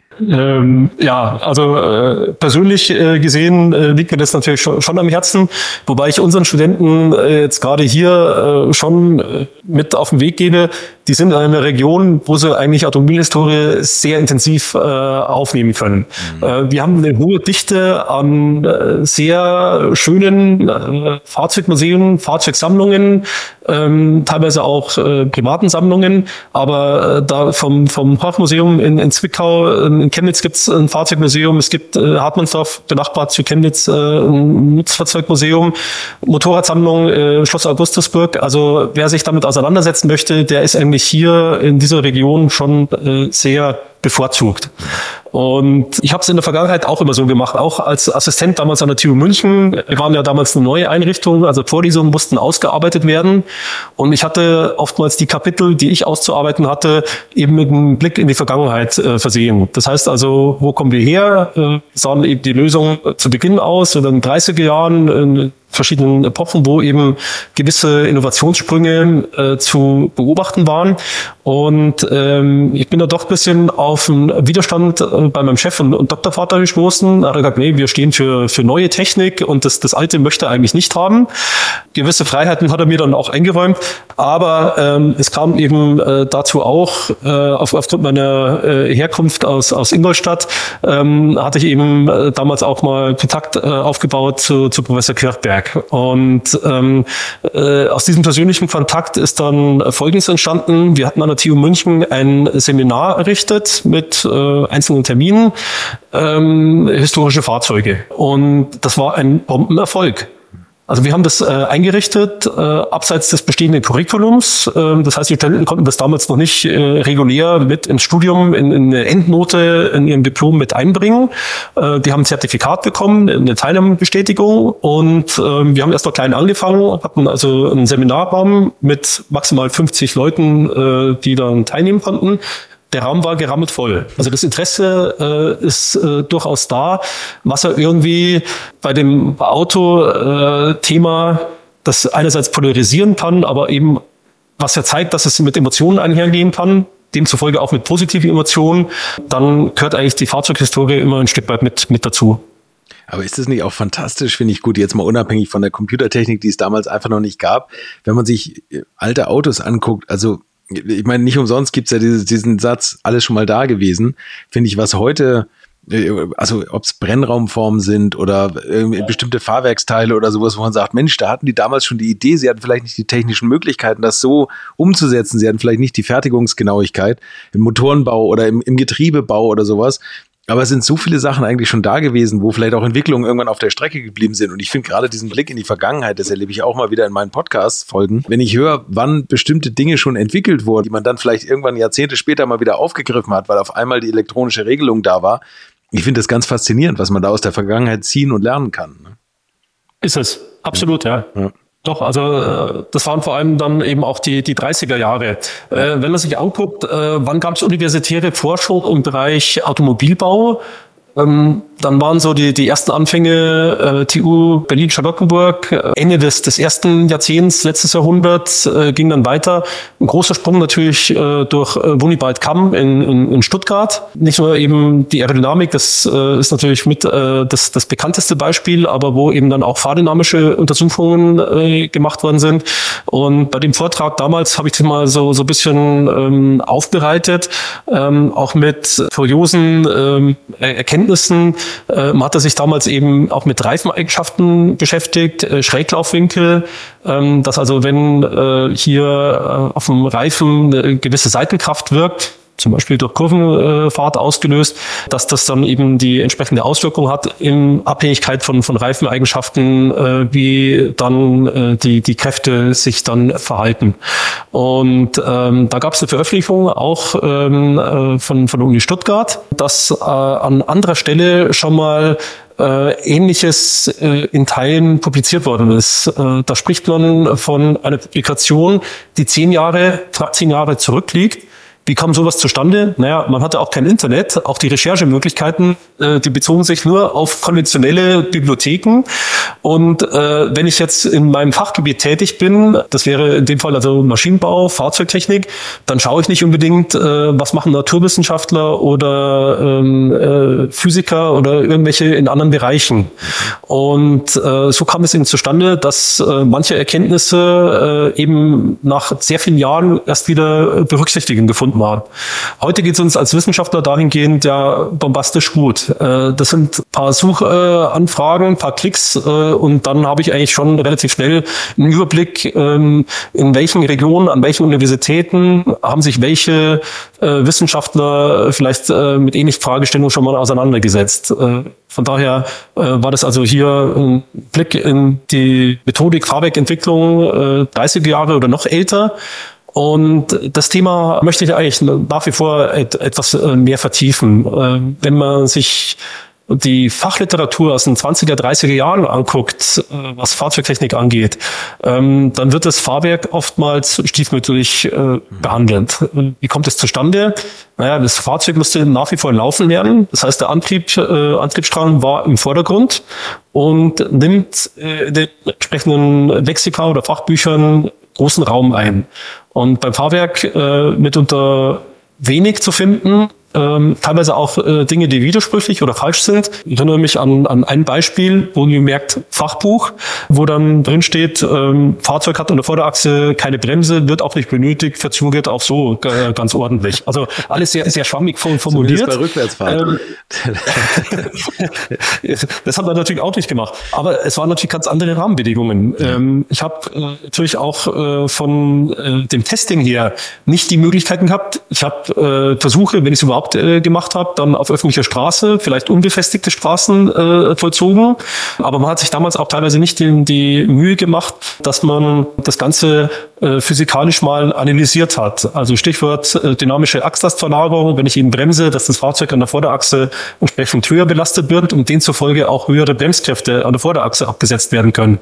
Persönlich gesehen liegt mir das natürlich schon am Herzen, wobei ich unseren Studenten jetzt gerade hier schon mit auf den Weg gebe. Die sind in einer Region, wo sie eigentlich Automobilhistorie sehr intensiv aufnehmen können. Wir haben eine hohe Dichte an sehr schönen Fahrzeugmuseen, Fahrzeugsammlungen, teilweise auch privaten Sammlungen, aber da vom Fachmuseum in Zwickau, in Chemnitz gibt es ein Fahrzeugmuseum, es gibt Hartmannsdorf, benachbart zu Chemnitz, ein Nutzfahrzeugmuseum, Motorradsammlung, Schloss Augustusburg. Also wer sich damit auseinandersetzen möchte, der ist eigentlich hier in dieser Region schon sehr bevorzugt. Und ich habe es in der Vergangenheit auch immer so gemacht, auch als Assistent damals an der TU München. Wir waren ja damals eine neue Einrichtung, also Vorlesungen mussten ausgearbeitet werden. Und ich hatte oftmals die Kapitel, die ich auszuarbeiten hatte, eben mit einem Blick in die Vergangenheit versehen. Das heißt also, wo kommen wir her? Sahen eben die Lösung zu Beginn aus, oder in den 30er Jahren, in verschiedenen Epochen, wo eben gewisse Innovationssprünge zu beobachten waren. Und ich bin da doch ein bisschen auf einen Widerstand bei meinem Chef und Doktorvater gestoßen. Er hat gesagt, nee, wir stehen für neue Technik und das Alte möchte er eigentlich nicht haben. Gewisse Freiheiten hat er mir dann auch eingeräumt, aber es kam eben dazu auch, aufgrund meiner Herkunft aus Ingolstadt, hatte ich eben damals auch mal Kontakt aufgebaut zu Professor Kirchberg. Und aus diesem persönlichen Kontakt ist dann Folgendes entstanden. Wir hatten an der TU München ein Seminar errichtet mit einzelnen Terminen, historische Fahrzeuge. Und das war ein Bombenerfolg. Also wir haben das eingerichtet, abseits des bestehenden Curriculums. Das heißt, die Studenten konnten das damals noch nicht regulär mit ins Studium, in eine Endnote in ihrem Diplom mit einbringen. Die haben ein Zertifikat bekommen, eine Teilnahmebestätigung. Und wir haben erst noch klein angefangen, hatten also einen Seminarraum mit maximal 50 Leuten, die dann teilnehmen konnten. Der Raum war gerammelt voll. Also das Interesse ist durchaus da, was er irgendwie bei dem Auto-Thema, das einerseits polarisieren kann, aber eben was ja zeigt, dass es mit Emotionen einhergehen kann, demzufolge auch mit positiven Emotionen, dann gehört eigentlich die Fahrzeughistorie immer ein Stück weit mit dazu. Aber ist das nicht auch fantastisch, finde ich gut, jetzt mal unabhängig von der Computertechnik, die es damals einfach noch nicht gab, wenn man sich alte Autos anguckt, also ich meine, nicht umsonst gibt's ja diesen Satz, alles schon mal da gewesen, finde ich, was heute, also ob es Brennraumformen sind oder bestimmte Fahrwerksteile oder sowas, wo man sagt, Mensch, da hatten die damals schon die Idee, sie hatten vielleicht nicht die technischen Möglichkeiten, das so umzusetzen, sie hatten vielleicht nicht die Fertigungsgenauigkeit im Motorenbau oder im Getriebebau oder sowas. Aber es sind so viele Sachen eigentlich schon da gewesen, wo vielleicht auch Entwicklungen irgendwann auf der Strecke geblieben sind. Und ich finde gerade diesen Blick in die Vergangenheit, das erlebe ich auch mal wieder in meinen Podcast-Folgen. Wenn ich höre, wann bestimmte Dinge schon entwickelt wurden, die man dann vielleicht irgendwann Jahrzehnte später mal wieder aufgegriffen hat, weil auf einmal die elektronische Regelung da war. Ich finde das ganz faszinierend, was man da aus der Vergangenheit ziehen und lernen kann. Ist es. Absolut, ja. Doch, also das waren vor allem dann eben auch die 30er Jahre. Wenn man sich anguckt, wann gab es universitäre Forschung im Bereich Automobilbau? Dann waren so die ersten Anfänge TU Berlin-Charlottenburg, Ende des ersten Jahrzehnts, letztes Jahrhundert, ging dann weiter. Ein großer Sprung natürlich durch Wunibald Kamm in Stuttgart. Nicht nur eben die Aerodynamik, das ist natürlich mit das bekannteste Beispiel, aber wo eben dann auch fahrdynamische Untersuchungen gemacht worden sind. Und bei dem Vortrag damals habe ich das mal so ein bisschen aufbereitet, auch mit kuriosen Erkenntnissen. Man hatte sich damals eben auch mit Reifeneigenschaften beschäftigt, Schräglaufwinkel, dass also wenn hier auf dem Reifen eine gewisse Seitenkraft wirkt, zum Beispiel durch Kurvenfahrt ausgelöst, dass das dann eben die entsprechende Auswirkung hat in Abhängigkeit von Reifeneigenschaften, wie dann die Kräfte sich dann verhalten. Und da gab es eine Veröffentlichung auch von der Uni Stuttgart, dass an anderer Stelle schon mal Ähnliches in Teilen publiziert worden ist. Da spricht man von einer Publikation, die 10 Jahre zurückliegt, Wie kam sowas zustande? Naja, man hatte auch kein Internet, auch die Recherchemöglichkeiten, die bezogen sich nur auf konventionelle Bibliotheken. Und wenn ich jetzt in meinem Fachgebiet tätig bin, das wäre in dem Fall also Maschinenbau, Fahrzeugtechnik, dann schaue ich nicht unbedingt, was machen Naturwissenschaftler oder Physiker oder irgendwelche in anderen Bereichen. Und so kam es eben zustande, dass manche Erkenntnisse eben nach sehr vielen Jahren erst wieder Berücksichtigung gefunden haben. Heute geht es uns als Wissenschaftler dahingehend ja bombastisch gut. Das sind ein paar Suchanfragen, ein paar Klicks und dann habe ich eigentlich schon relativ schnell einen Überblick, in welchen Regionen, an welchen Universitäten haben sich welche Wissenschaftler vielleicht mit ähnlichen Fragestellungen schon mal auseinandergesetzt. Von daher war das also hier ein Blick in die Methodik Fahrwerkentwicklung 30er Jahre oder noch älter. Und das Thema möchte ich eigentlich nach wie vor etwas mehr vertiefen. Wenn man sich die Fachliteratur aus den 20er, 30er Jahren anguckt, was Fahrzeugtechnik angeht, dann wird das Fahrwerk oftmals stiefmütterlich behandelt. Wie kommt es zustande? Naja, das Fahrzeug musste nach wie vor laufen lernen. Das heißt, der Antriebsstrang war im Vordergrund und nimmt in den entsprechenden Lexika oder Fachbüchern großen Raum ein. Und beim Fahrwerk mitunter wenig zu finden, teilweise auch Dinge, die widersprüchlich oder falsch sind. Ich erinnere mich an ein Beispiel, wo ihr merkt, Fachbuch, wo dann drin steht, Fahrzeug hat an der Vorderachse keine Bremse, wird auch nicht benötigt, Verzug geht auch so ganz ordentlich. Also alles sehr, sehr schwammig formuliert. Bei Rückwärtsfahren. Das haben wir natürlich auch nicht gemacht. Aber es waren natürlich ganz andere Rahmenbedingungen. Ja. Ich habe natürlich auch von dem Testing her nicht die Möglichkeiten gehabt. Ich habe Versuche, wenn ich es überhaupt gemacht habe, dann auf öffentlicher Straße, vielleicht unbefestigte Straßen vollzogen. Aber man hat sich damals auch teilweise nicht die Mühe gemacht, dass man das Ganze physikalisch mal analysiert hat. Also Stichwort dynamische Achslastverlagerung, wenn ich eben bremse, dass das Fahrzeug an der Vorderachse entsprechend höher belastet wird und demzufolge auch höhere Bremskräfte an der Vorderachse abgesetzt werden können.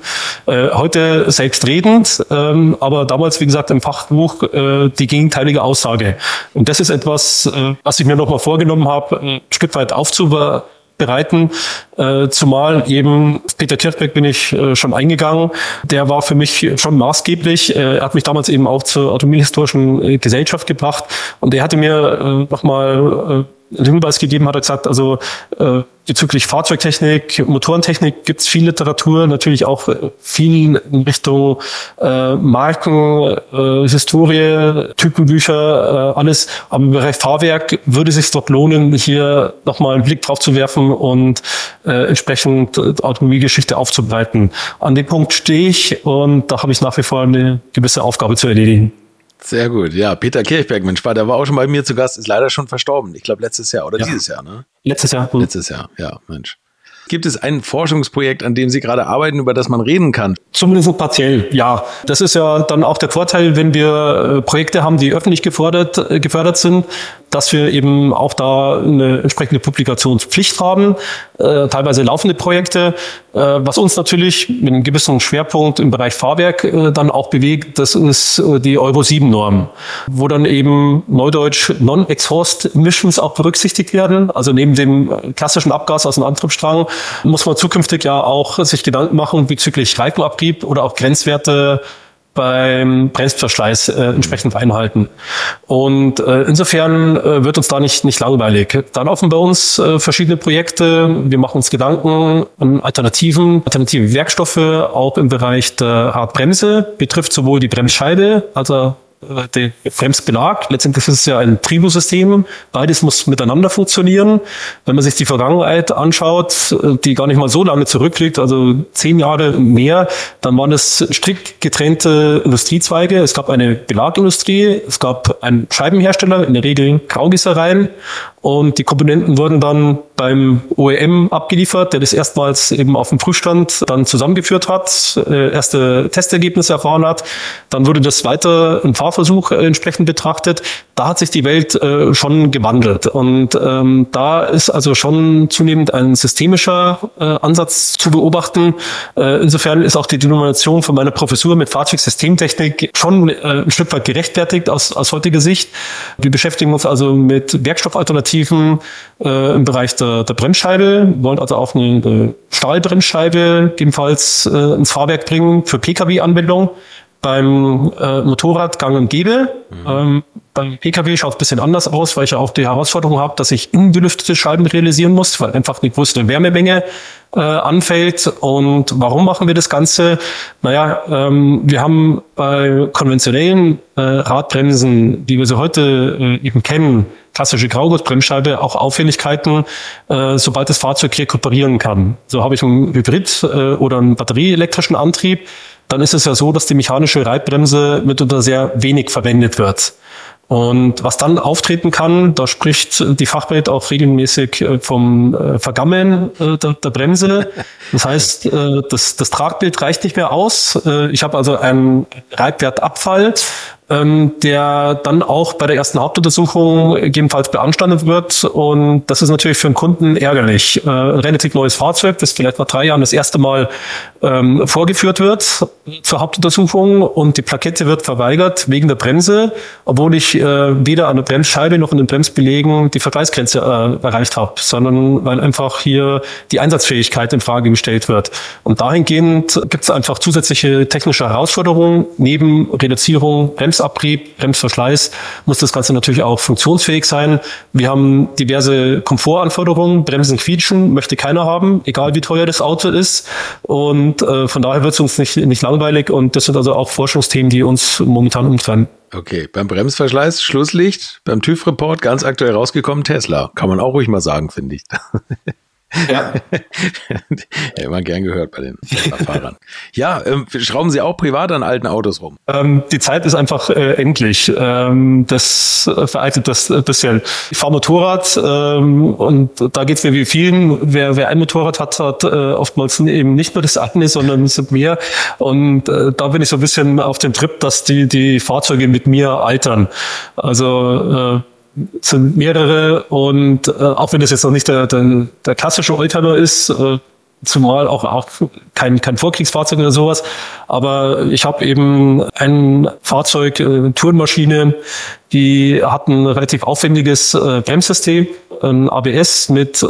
Heute selbstredend, aber damals, wie gesagt, im Fachbuch die gegenteilige Aussage. Und das ist etwas, was ich mir nochmal vorgenommen habe, ein Stück weit aufzubereiten, zumal eben Peter Kirchberg bin ich schon eingegangen. Der war für mich schon maßgeblich. Er hat mich damals eben auch zur Automobilhistorischen Gesellschaft gebracht und er hatte mir nochmal einen Hinweis gegeben, hat er gesagt, also bezüglich Fahrzeugtechnik, Motorentechnik gibt es viel Literatur, natürlich auch viel in Richtung Marken, Historie, Typenbücher, alles. Aber im Bereich Fahrwerk würde es sich dort lohnen, hier nochmal einen Blick drauf zu werfen und entsprechend Automobilgeschichte aufzubereiten. An dem Punkt stehe ich und da habe ich nach wie vor eine gewisse Aufgabe zu erledigen. Sehr gut. Ja, Peter Kirchberg, Mensch, der war auch schon bei mir zu Gast, ist leider schon verstorben. Ich glaube, letztes Jahr oder dieses Jahr, ne? Letztes Jahr. Letztes Jahr, ja, Mensch. Gibt es ein Forschungsprojekt, an dem Sie gerade arbeiten, über das man reden kann? Zumindest partiell, ja. Das ist ja dann auch der Vorteil, wenn wir Projekte haben, die öffentlich gefördert sind, dass wir eben auch da eine entsprechende Publikationspflicht haben, teilweise laufende Projekte, was uns natürlich mit einem gewissen Schwerpunkt im Bereich Fahrwerk dann auch bewegt, das ist die Euro 7 Norm, wo dann eben neudeutsch Non-Exhaust Emissions auch berücksichtigt werden, also neben dem klassischen Abgas aus dem Antriebsstrang muss man zukünftig ja auch sich Gedanken machen bezüglich Reifenabrieb oder auch Grenzwerte beim Bremsverschleiß entsprechend einhalten. Und insofern wird uns da nicht langweilig. Da laufen bei uns verschiedene Projekte. Wir machen uns Gedanken an alternative Werkstoffe, auch im Bereich der Hartbremse, betrifft sowohl die Bremsscheibe, also der Bremsbelag. Letztendlich ist es ja ein Tribosystem. Beides muss miteinander funktionieren. Wenn man sich die Vergangenheit anschaut, die gar nicht mal so lange zurückliegt, also 10 Jahre mehr, dann waren es strikt getrennte Industriezweige. Es gab eine Belagindustrie, es gab einen Scheibenhersteller, in der Regel Graugießereien, und die Komponenten wurden dann beim OEM abgeliefert, der das erstmals eben auf dem Prüfstand dann zusammengeführt hat, erste Testergebnisse erfahren hat. Dann wurde das weiter im Fahrversuch entsprechend betrachtet. Da hat sich die Welt schon gewandelt. Und da ist also schon zunehmend ein systemischer Ansatz zu beobachten. Insofern ist auch die Denomination von meiner Professur mit Fahrzeugsystemtechnik schon ein Stück weit gerechtfertigt aus heutiger Sicht. Wir beschäftigen uns also mit Werkstoffalternativen im Bereich der Bremsscheibe, wollen also auch eine Stahlbremsscheibe ebenfalls ins Fahrwerk bringen für Pkw-Anwendung. Beim Motorrad gang und gäbe. Beim Pkw schaut es ein bisschen anders aus, weil ich ja auch die Herausforderung habe, dass ich innenbelüftete Scheiben realisieren muss, weil einfach eine größere Wärmemenge anfällt. Und warum machen wir das Ganze? Naja, wir haben bei konventionellen Radbremsen, wie wir sie heute eben kennen, klassische Graugussbremsscheibe, auch Auffälligkeiten, sobald das Fahrzeug rekuperieren kann. So habe ich einen Hybrid oder einen batterieelektrischen Antrieb, dann ist es ja so, dass die mechanische Reibbremse mitunter sehr wenig verwendet wird. Und was dann auftreten kann, da spricht die Fachwelt auch regelmäßig vom Vergammeln der Bremse. Das heißt, das Tragbild reicht nicht mehr aus. Ich habe also einen Reibwertabfall, der dann auch bei der ersten Hauptuntersuchung gegebenenfalls beanstandet wird. Und das ist natürlich für einen Kunden ärgerlich. Ein relativ neues Fahrzeug, das vielleicht nach 3 Jahren das erste Mal vorgeführt wird zur Hauptuntersuchung und die Plakette wird verweigert wegen der Bremse, obwohl ich weder an der Bremsscheibe noch in den Bremsbelägen die Vergleichsgrenze erreicht habe, sondern weil einfach hier die Einsatzfähigkeit in Frage gestellt wird. Und dahingehend gibt es einfach zusätzliche technische Herausforderungen. Neben Reduzierung, Bremsabrieb, Bremsverschleiß muss das Ganze natürlich auch funktionsfähig sein. Wir haben diverse Komfortanforderungen. Bremsen quietschen möchte keiner haben, egal wie teuer das Auto ist. Und von daher wird es uns nicht langweilig. Und das sind also auch Forschungsthemen, die uns momentan umtreiben. Okay, beim Bremsverschleiß, Schlusslicht, beim TÜV-Report ganz aktuell rausgekommen, Tesla. Kann man auch ruhig mal sagen, finde ich. Ja. Ja, immer gern gehört bei den Fahrern. Ja, schrauben Sie auch privat an alten Autos rum? Die Zeit ist einfach endlich. Das vereitelt das ein bisschen. Ich fahre Motorrad und da geht's mir wie vielen. Wer ein Motorrad hat oftmals eben nicht nur das eine, sondern es sind mehr. Und da bin ich so ein bisschen auf dem Trip, dass die Fahrzeuge mit mir altern. Also sind mehrere und auch wenn das jetzt noch nicht der klassische Oldtimer ist, zumal auch kein Vorkriegsfahrzeug oder sowas, aber ich habe eben ein Fahrzeug, eine Tourenmaschine, die hat ein relativ aufwendiges Bremssystem, ein ABS mit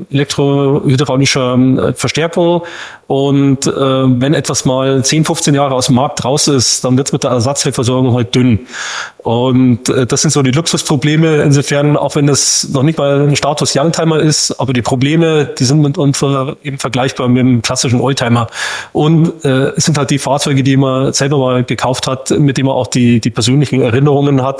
elektrohydraulischer Verstärkung und wenn etwas mal 10, 15 Jahre aus dem Markt raus ist, dann wird es mit der Ersatzteilversorgung halt dünn. Und das sind so die Luxusprobleme, insofern, auch wenn das noch nicht mal ein Status Youngtimer ist, aber die Probleme, die sind mit uns eben vergleichbar mit dem klassischen Oldtimer. Und es sind halt die Fahrzeuge, die man selber mal gekauft hat, mit denen man auch die persönlichen Erinnerungen hat,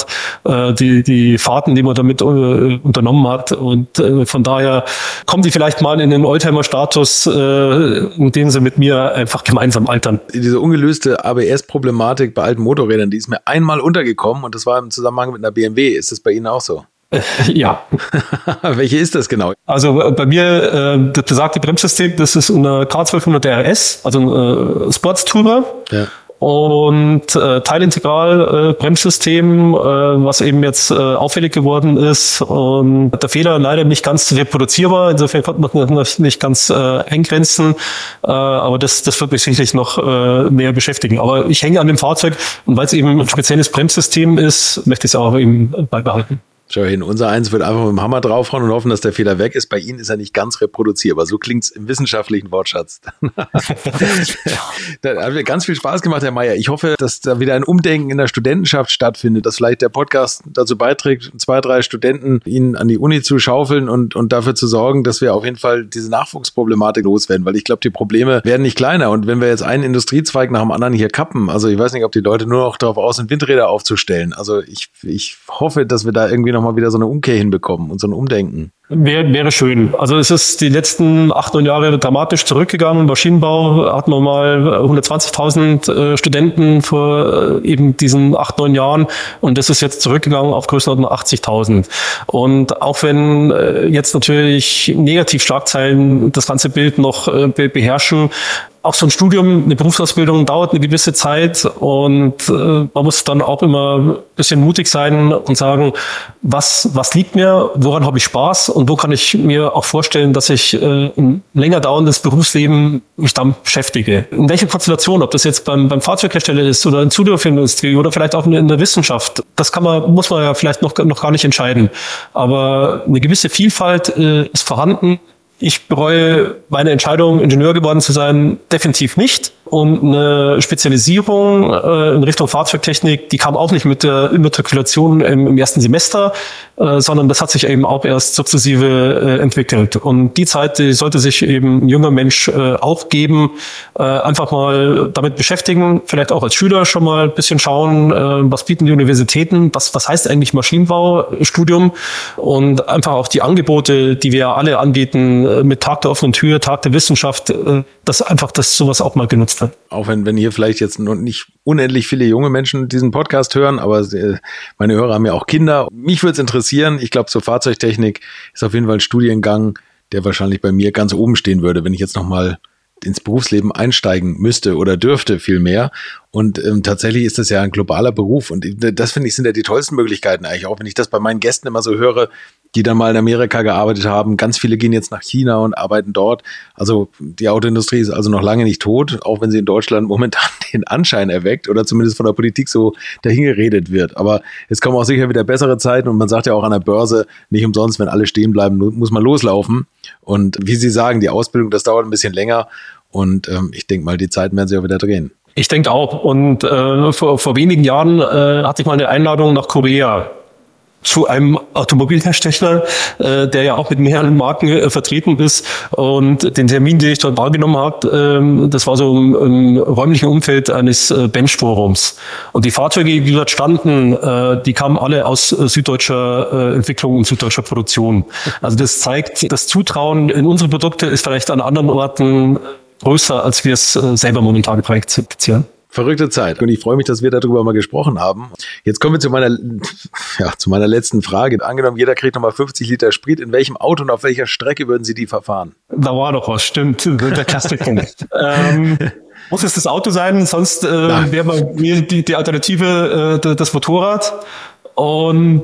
die Fahrten, die man damit unternommen hat. Und von daher kommen die vielleicht mal in den Oldtimer-Status, in dem sie mit mir einfach gemeinsam altern. Diese ungelöste ABS-Problematik bei alten Motorrädern, die ist mir einmal untergekommen und das war im Zusammenhang mit einer BMW. Ist das bei Ihnen auch so? Ja. Welche ist das genau? Also bei mir, das besagte Bremssystem, das ist eine K1200 RS, also ein Sportstourer. Ja. Und Teilintegral Bremssystem, was eben jetzt auffällig geworden ist. Und der Fehler leider nicht ganz reproduzierbar. Insofern konnte man das nicht ganz eingrenzen. Aber das wird mich sicherlich noch mehr beschäftigen. Aber ich hänge an dem Fahrzeug und weil es eben ein spezielles Bremssystem ist, möchte ich es auch eben beibehalten. Schau hin, unser eins wird einfach mit dem Hammer draufhauen und hoffen, dass der Fehler weg ist. Bei Ihnen ist er nicht ganz reproduzierbar. So klingt's im wissenschaftlichen Wortschatz. Da hat mir ganz viel Spaß gemacht, Herr Meyer. Ich hoffe, dass da wieder ein Umdenken in der Studentenschaft stattfindet, dass vielleicht der Podcast dazu beiträgt, 2, 3 Studenten Ihnen an die Uni zu schaufeln und dafür zu sorgen, dass wir auf jeden Fall diese Nachwuchsproblematik loswerden, weil ich glaube, die Probleme werden nicht kleiner. Und wenn wir jetzt einen Industriezweig nach dem anderen hier kappen, also ich weiß nicht, ob die Leute nur noch darauf aus sind, Windräder aufzustellen. Also ich hoffe, dass wir da irgendwie nochmal wieder so eine Umkehr hinbekommen und so ein Umdenken. Wäre schön. Also es ist die letzten 8-9 Jahre dramatisch zurückgegangen. Im Maschinenbau hatten wir mal 120.000 Studenten vor eben diesen 8-9 Jahren und das ist jetzt zurückgegangen auf Größenordnung 80.000. Und auch wenn jetzt natürlich Negativschlagzeilen das ganze Bild noch beherrschen, auch so ein Studium, eine Berufsausbildung dauert eine gewisse Zeit und man muss dann auch immer ein bisschen mutig sein und sagen, was liegt mir, woran habe ich Spaß und wo kann ich mir auch vorstellen, dass ich ein länger dauerndes Berufsleben mich damit beschäftige. In welcher Konstellation, ob das jetzt beim Fahrzeughersteller ist oder in Zulieferindustrie oder vielleicht auch in der Wissenschaft, das muss man ja vielleicht noch gar nicht entscheiden. Aber eine gewisse Vielfalt ist vorhanden. Ich bereue meine Entscheidung, Ingenieur geworden zu sein, definitiv nicht. Und eine Spezialisierung in Richtung Fahrzeugtechnik, die kam auch nicht mit der Immatrikulation im ersten Semester, sondern das hat sich eben auch erst sukzessive entwickelt. Und die Zeit, die sollte sich eben ein junger Mensch auch geben, einfach mal damit beschäftigen, vielleicht auch als Schüler schon mal ein bisschen schauen, was bieten die Universitäten, was heißt eigentlich Maschinenbaustudium und einfach auch die Angebote, die wir alle anbieten, mit Tag der offenen Tür, Tag der Wissenschaft, dass sowas auch mal genutzt wird. Auch wenn hier vielleicht jetzt noch nicht unendlich viele junge Menschen diesen Podcast hören, aber meine Hörer haben ja auch Kinder. Mich würde es interessieren, ich glaube, zur Fahrzeugtechnik ist auf jeden Fall ein Studiengang, der wahrscheinlich bei mir ganz oben stehen würde, wenn ich jetzt nochmal ins Berufsleben einsteigen müsste oder dürfte vielmehr. Und tatsächlich ist das ja ein globaler Beruf. Und das, finde ich, sind ja die tollsten Möglichkeiten eigentlich auch, wenn ich das bei meinen Gästen immer so höre, die dann mal in Amerika gearbeitet haben. Ganz viele gehen jetzt nach China und arbeiten dort. Also die Autoindustrie ist also noch lange nicht tot, auch wenn sie in Deutschland momentan den Anschein erweckt oder zumindest von der Politik so dahingeredet wird. Aber es kommen auch sicher wieder bessere Zeiten und man sagt ja auch an der Börse, nicht umsonst, wenn alle stehen bleiben, muss man loslaufen. Und wie Sie sagen, die Ausbildung, das dauert ein bisschen länger und ich denke mal, die Zeiten werden sich auch wieder drehen. Ich denke auch. Und vor wenigen Jahren hatte ich mal eine Einladung nach Korea zu einem Automobilhersteller, der ja auch mit mehreren Marken vertreten ist. Und den Termin, den ich dort wahrgenommen habe, das war so im räumlichen Umfeld eines Benchforums. Und die Fahrzeuge, die dort standen, die kamen alle aus süddeutscher Entwicklung und süddeutscher Produktion. Also das zeigt, das Zutrauen in unsere Produkte ist vielleicht an anderen Orten größer, als wir es selber momentan praktizieren. Verrückte Zeit. Und ich freue mich, dass wir darüber mal gesprochen haben. Jetzt kommen wir zu meiner letzten Frage. Angenommen, jeder kriegt nochmal 50 Liter Sprit. In welchem Auto und auf welcher Strecke würden Sie die verfahren? Da war doch was, stimmt. Der Klassiker. Muss es das Auto sein, sonst wäre bei mir die Alternative das Motorrad. Und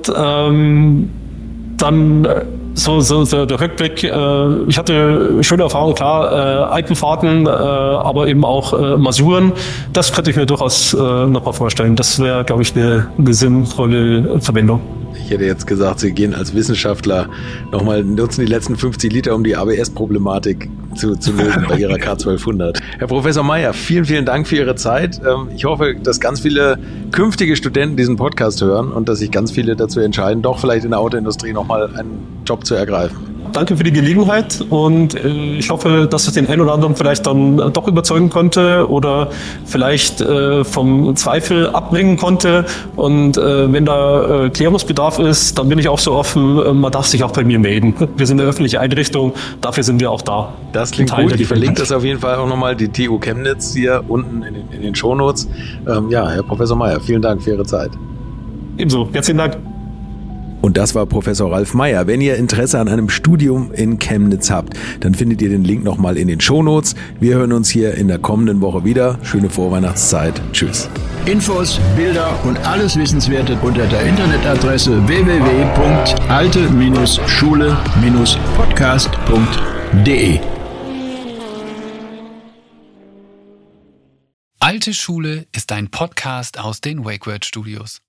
dann so der Rückblick. Ich hatte schöne Erfahrungen, klar, Alpenfahrten, aber eben auch Masuren. Das könnte ich mir durchaus noch mal vorstellen. Das wäre, glaube ich, eine sinnvolle Verwendung. Ich hätte jetzt gesagt, Sie gehen als Wissenschaftler nochmal, nutzen die letzten 50 Liter, um die ABS-Problematik zu lösen bei Ihrer K1200. Herr Professor Meyer, vielen, vielen Dank für Ihre Zeit. Ich hoffe, dass ganz viele künftige Studenten diesen Podcast hören und dass sich ganz viele dazu entscheiden, doch vielleicht in der Autoindustrie nochmal einen Job zu ergreifen. Danke für die Gelegenheit und ich hoffe, dass es den einen oder anderen vielleicht dann doch überzeugen konnte oder vielleicht vom Zweifel abbringen konnte. Und wenn da Klärungsbedarf ist, dann bin ich auch so offen, man darf sich auch bei mir melden. Wir sind eine öffentliche Einrichtung, dafür sind wir auch da. Das klingt gut, ich verlinke das auf jeden Fall auch nochmal, die TU Chemnitz hier unten in den Shownotes. Ja, Herr Professor Meyer, vielen Dank für Ihre Zeit. Ebenso, herzlichen Dank. Und das war Professor Ralf Meyer. Wenn ihr Interesse an einem Studium in Chemnitz habt, dann findet ihr den Link nochmal in den Shownotes. Wir hören uns hier in der kommenden Woche wieder. Schöne Vorweihnachtszeit. Tschüss. Infos, Bilder und alles Wissenswerte unter der Internetadresse www.alte-schule-podcast.de. Alte Schule ist ein Podcast aus den WakeWord Studios.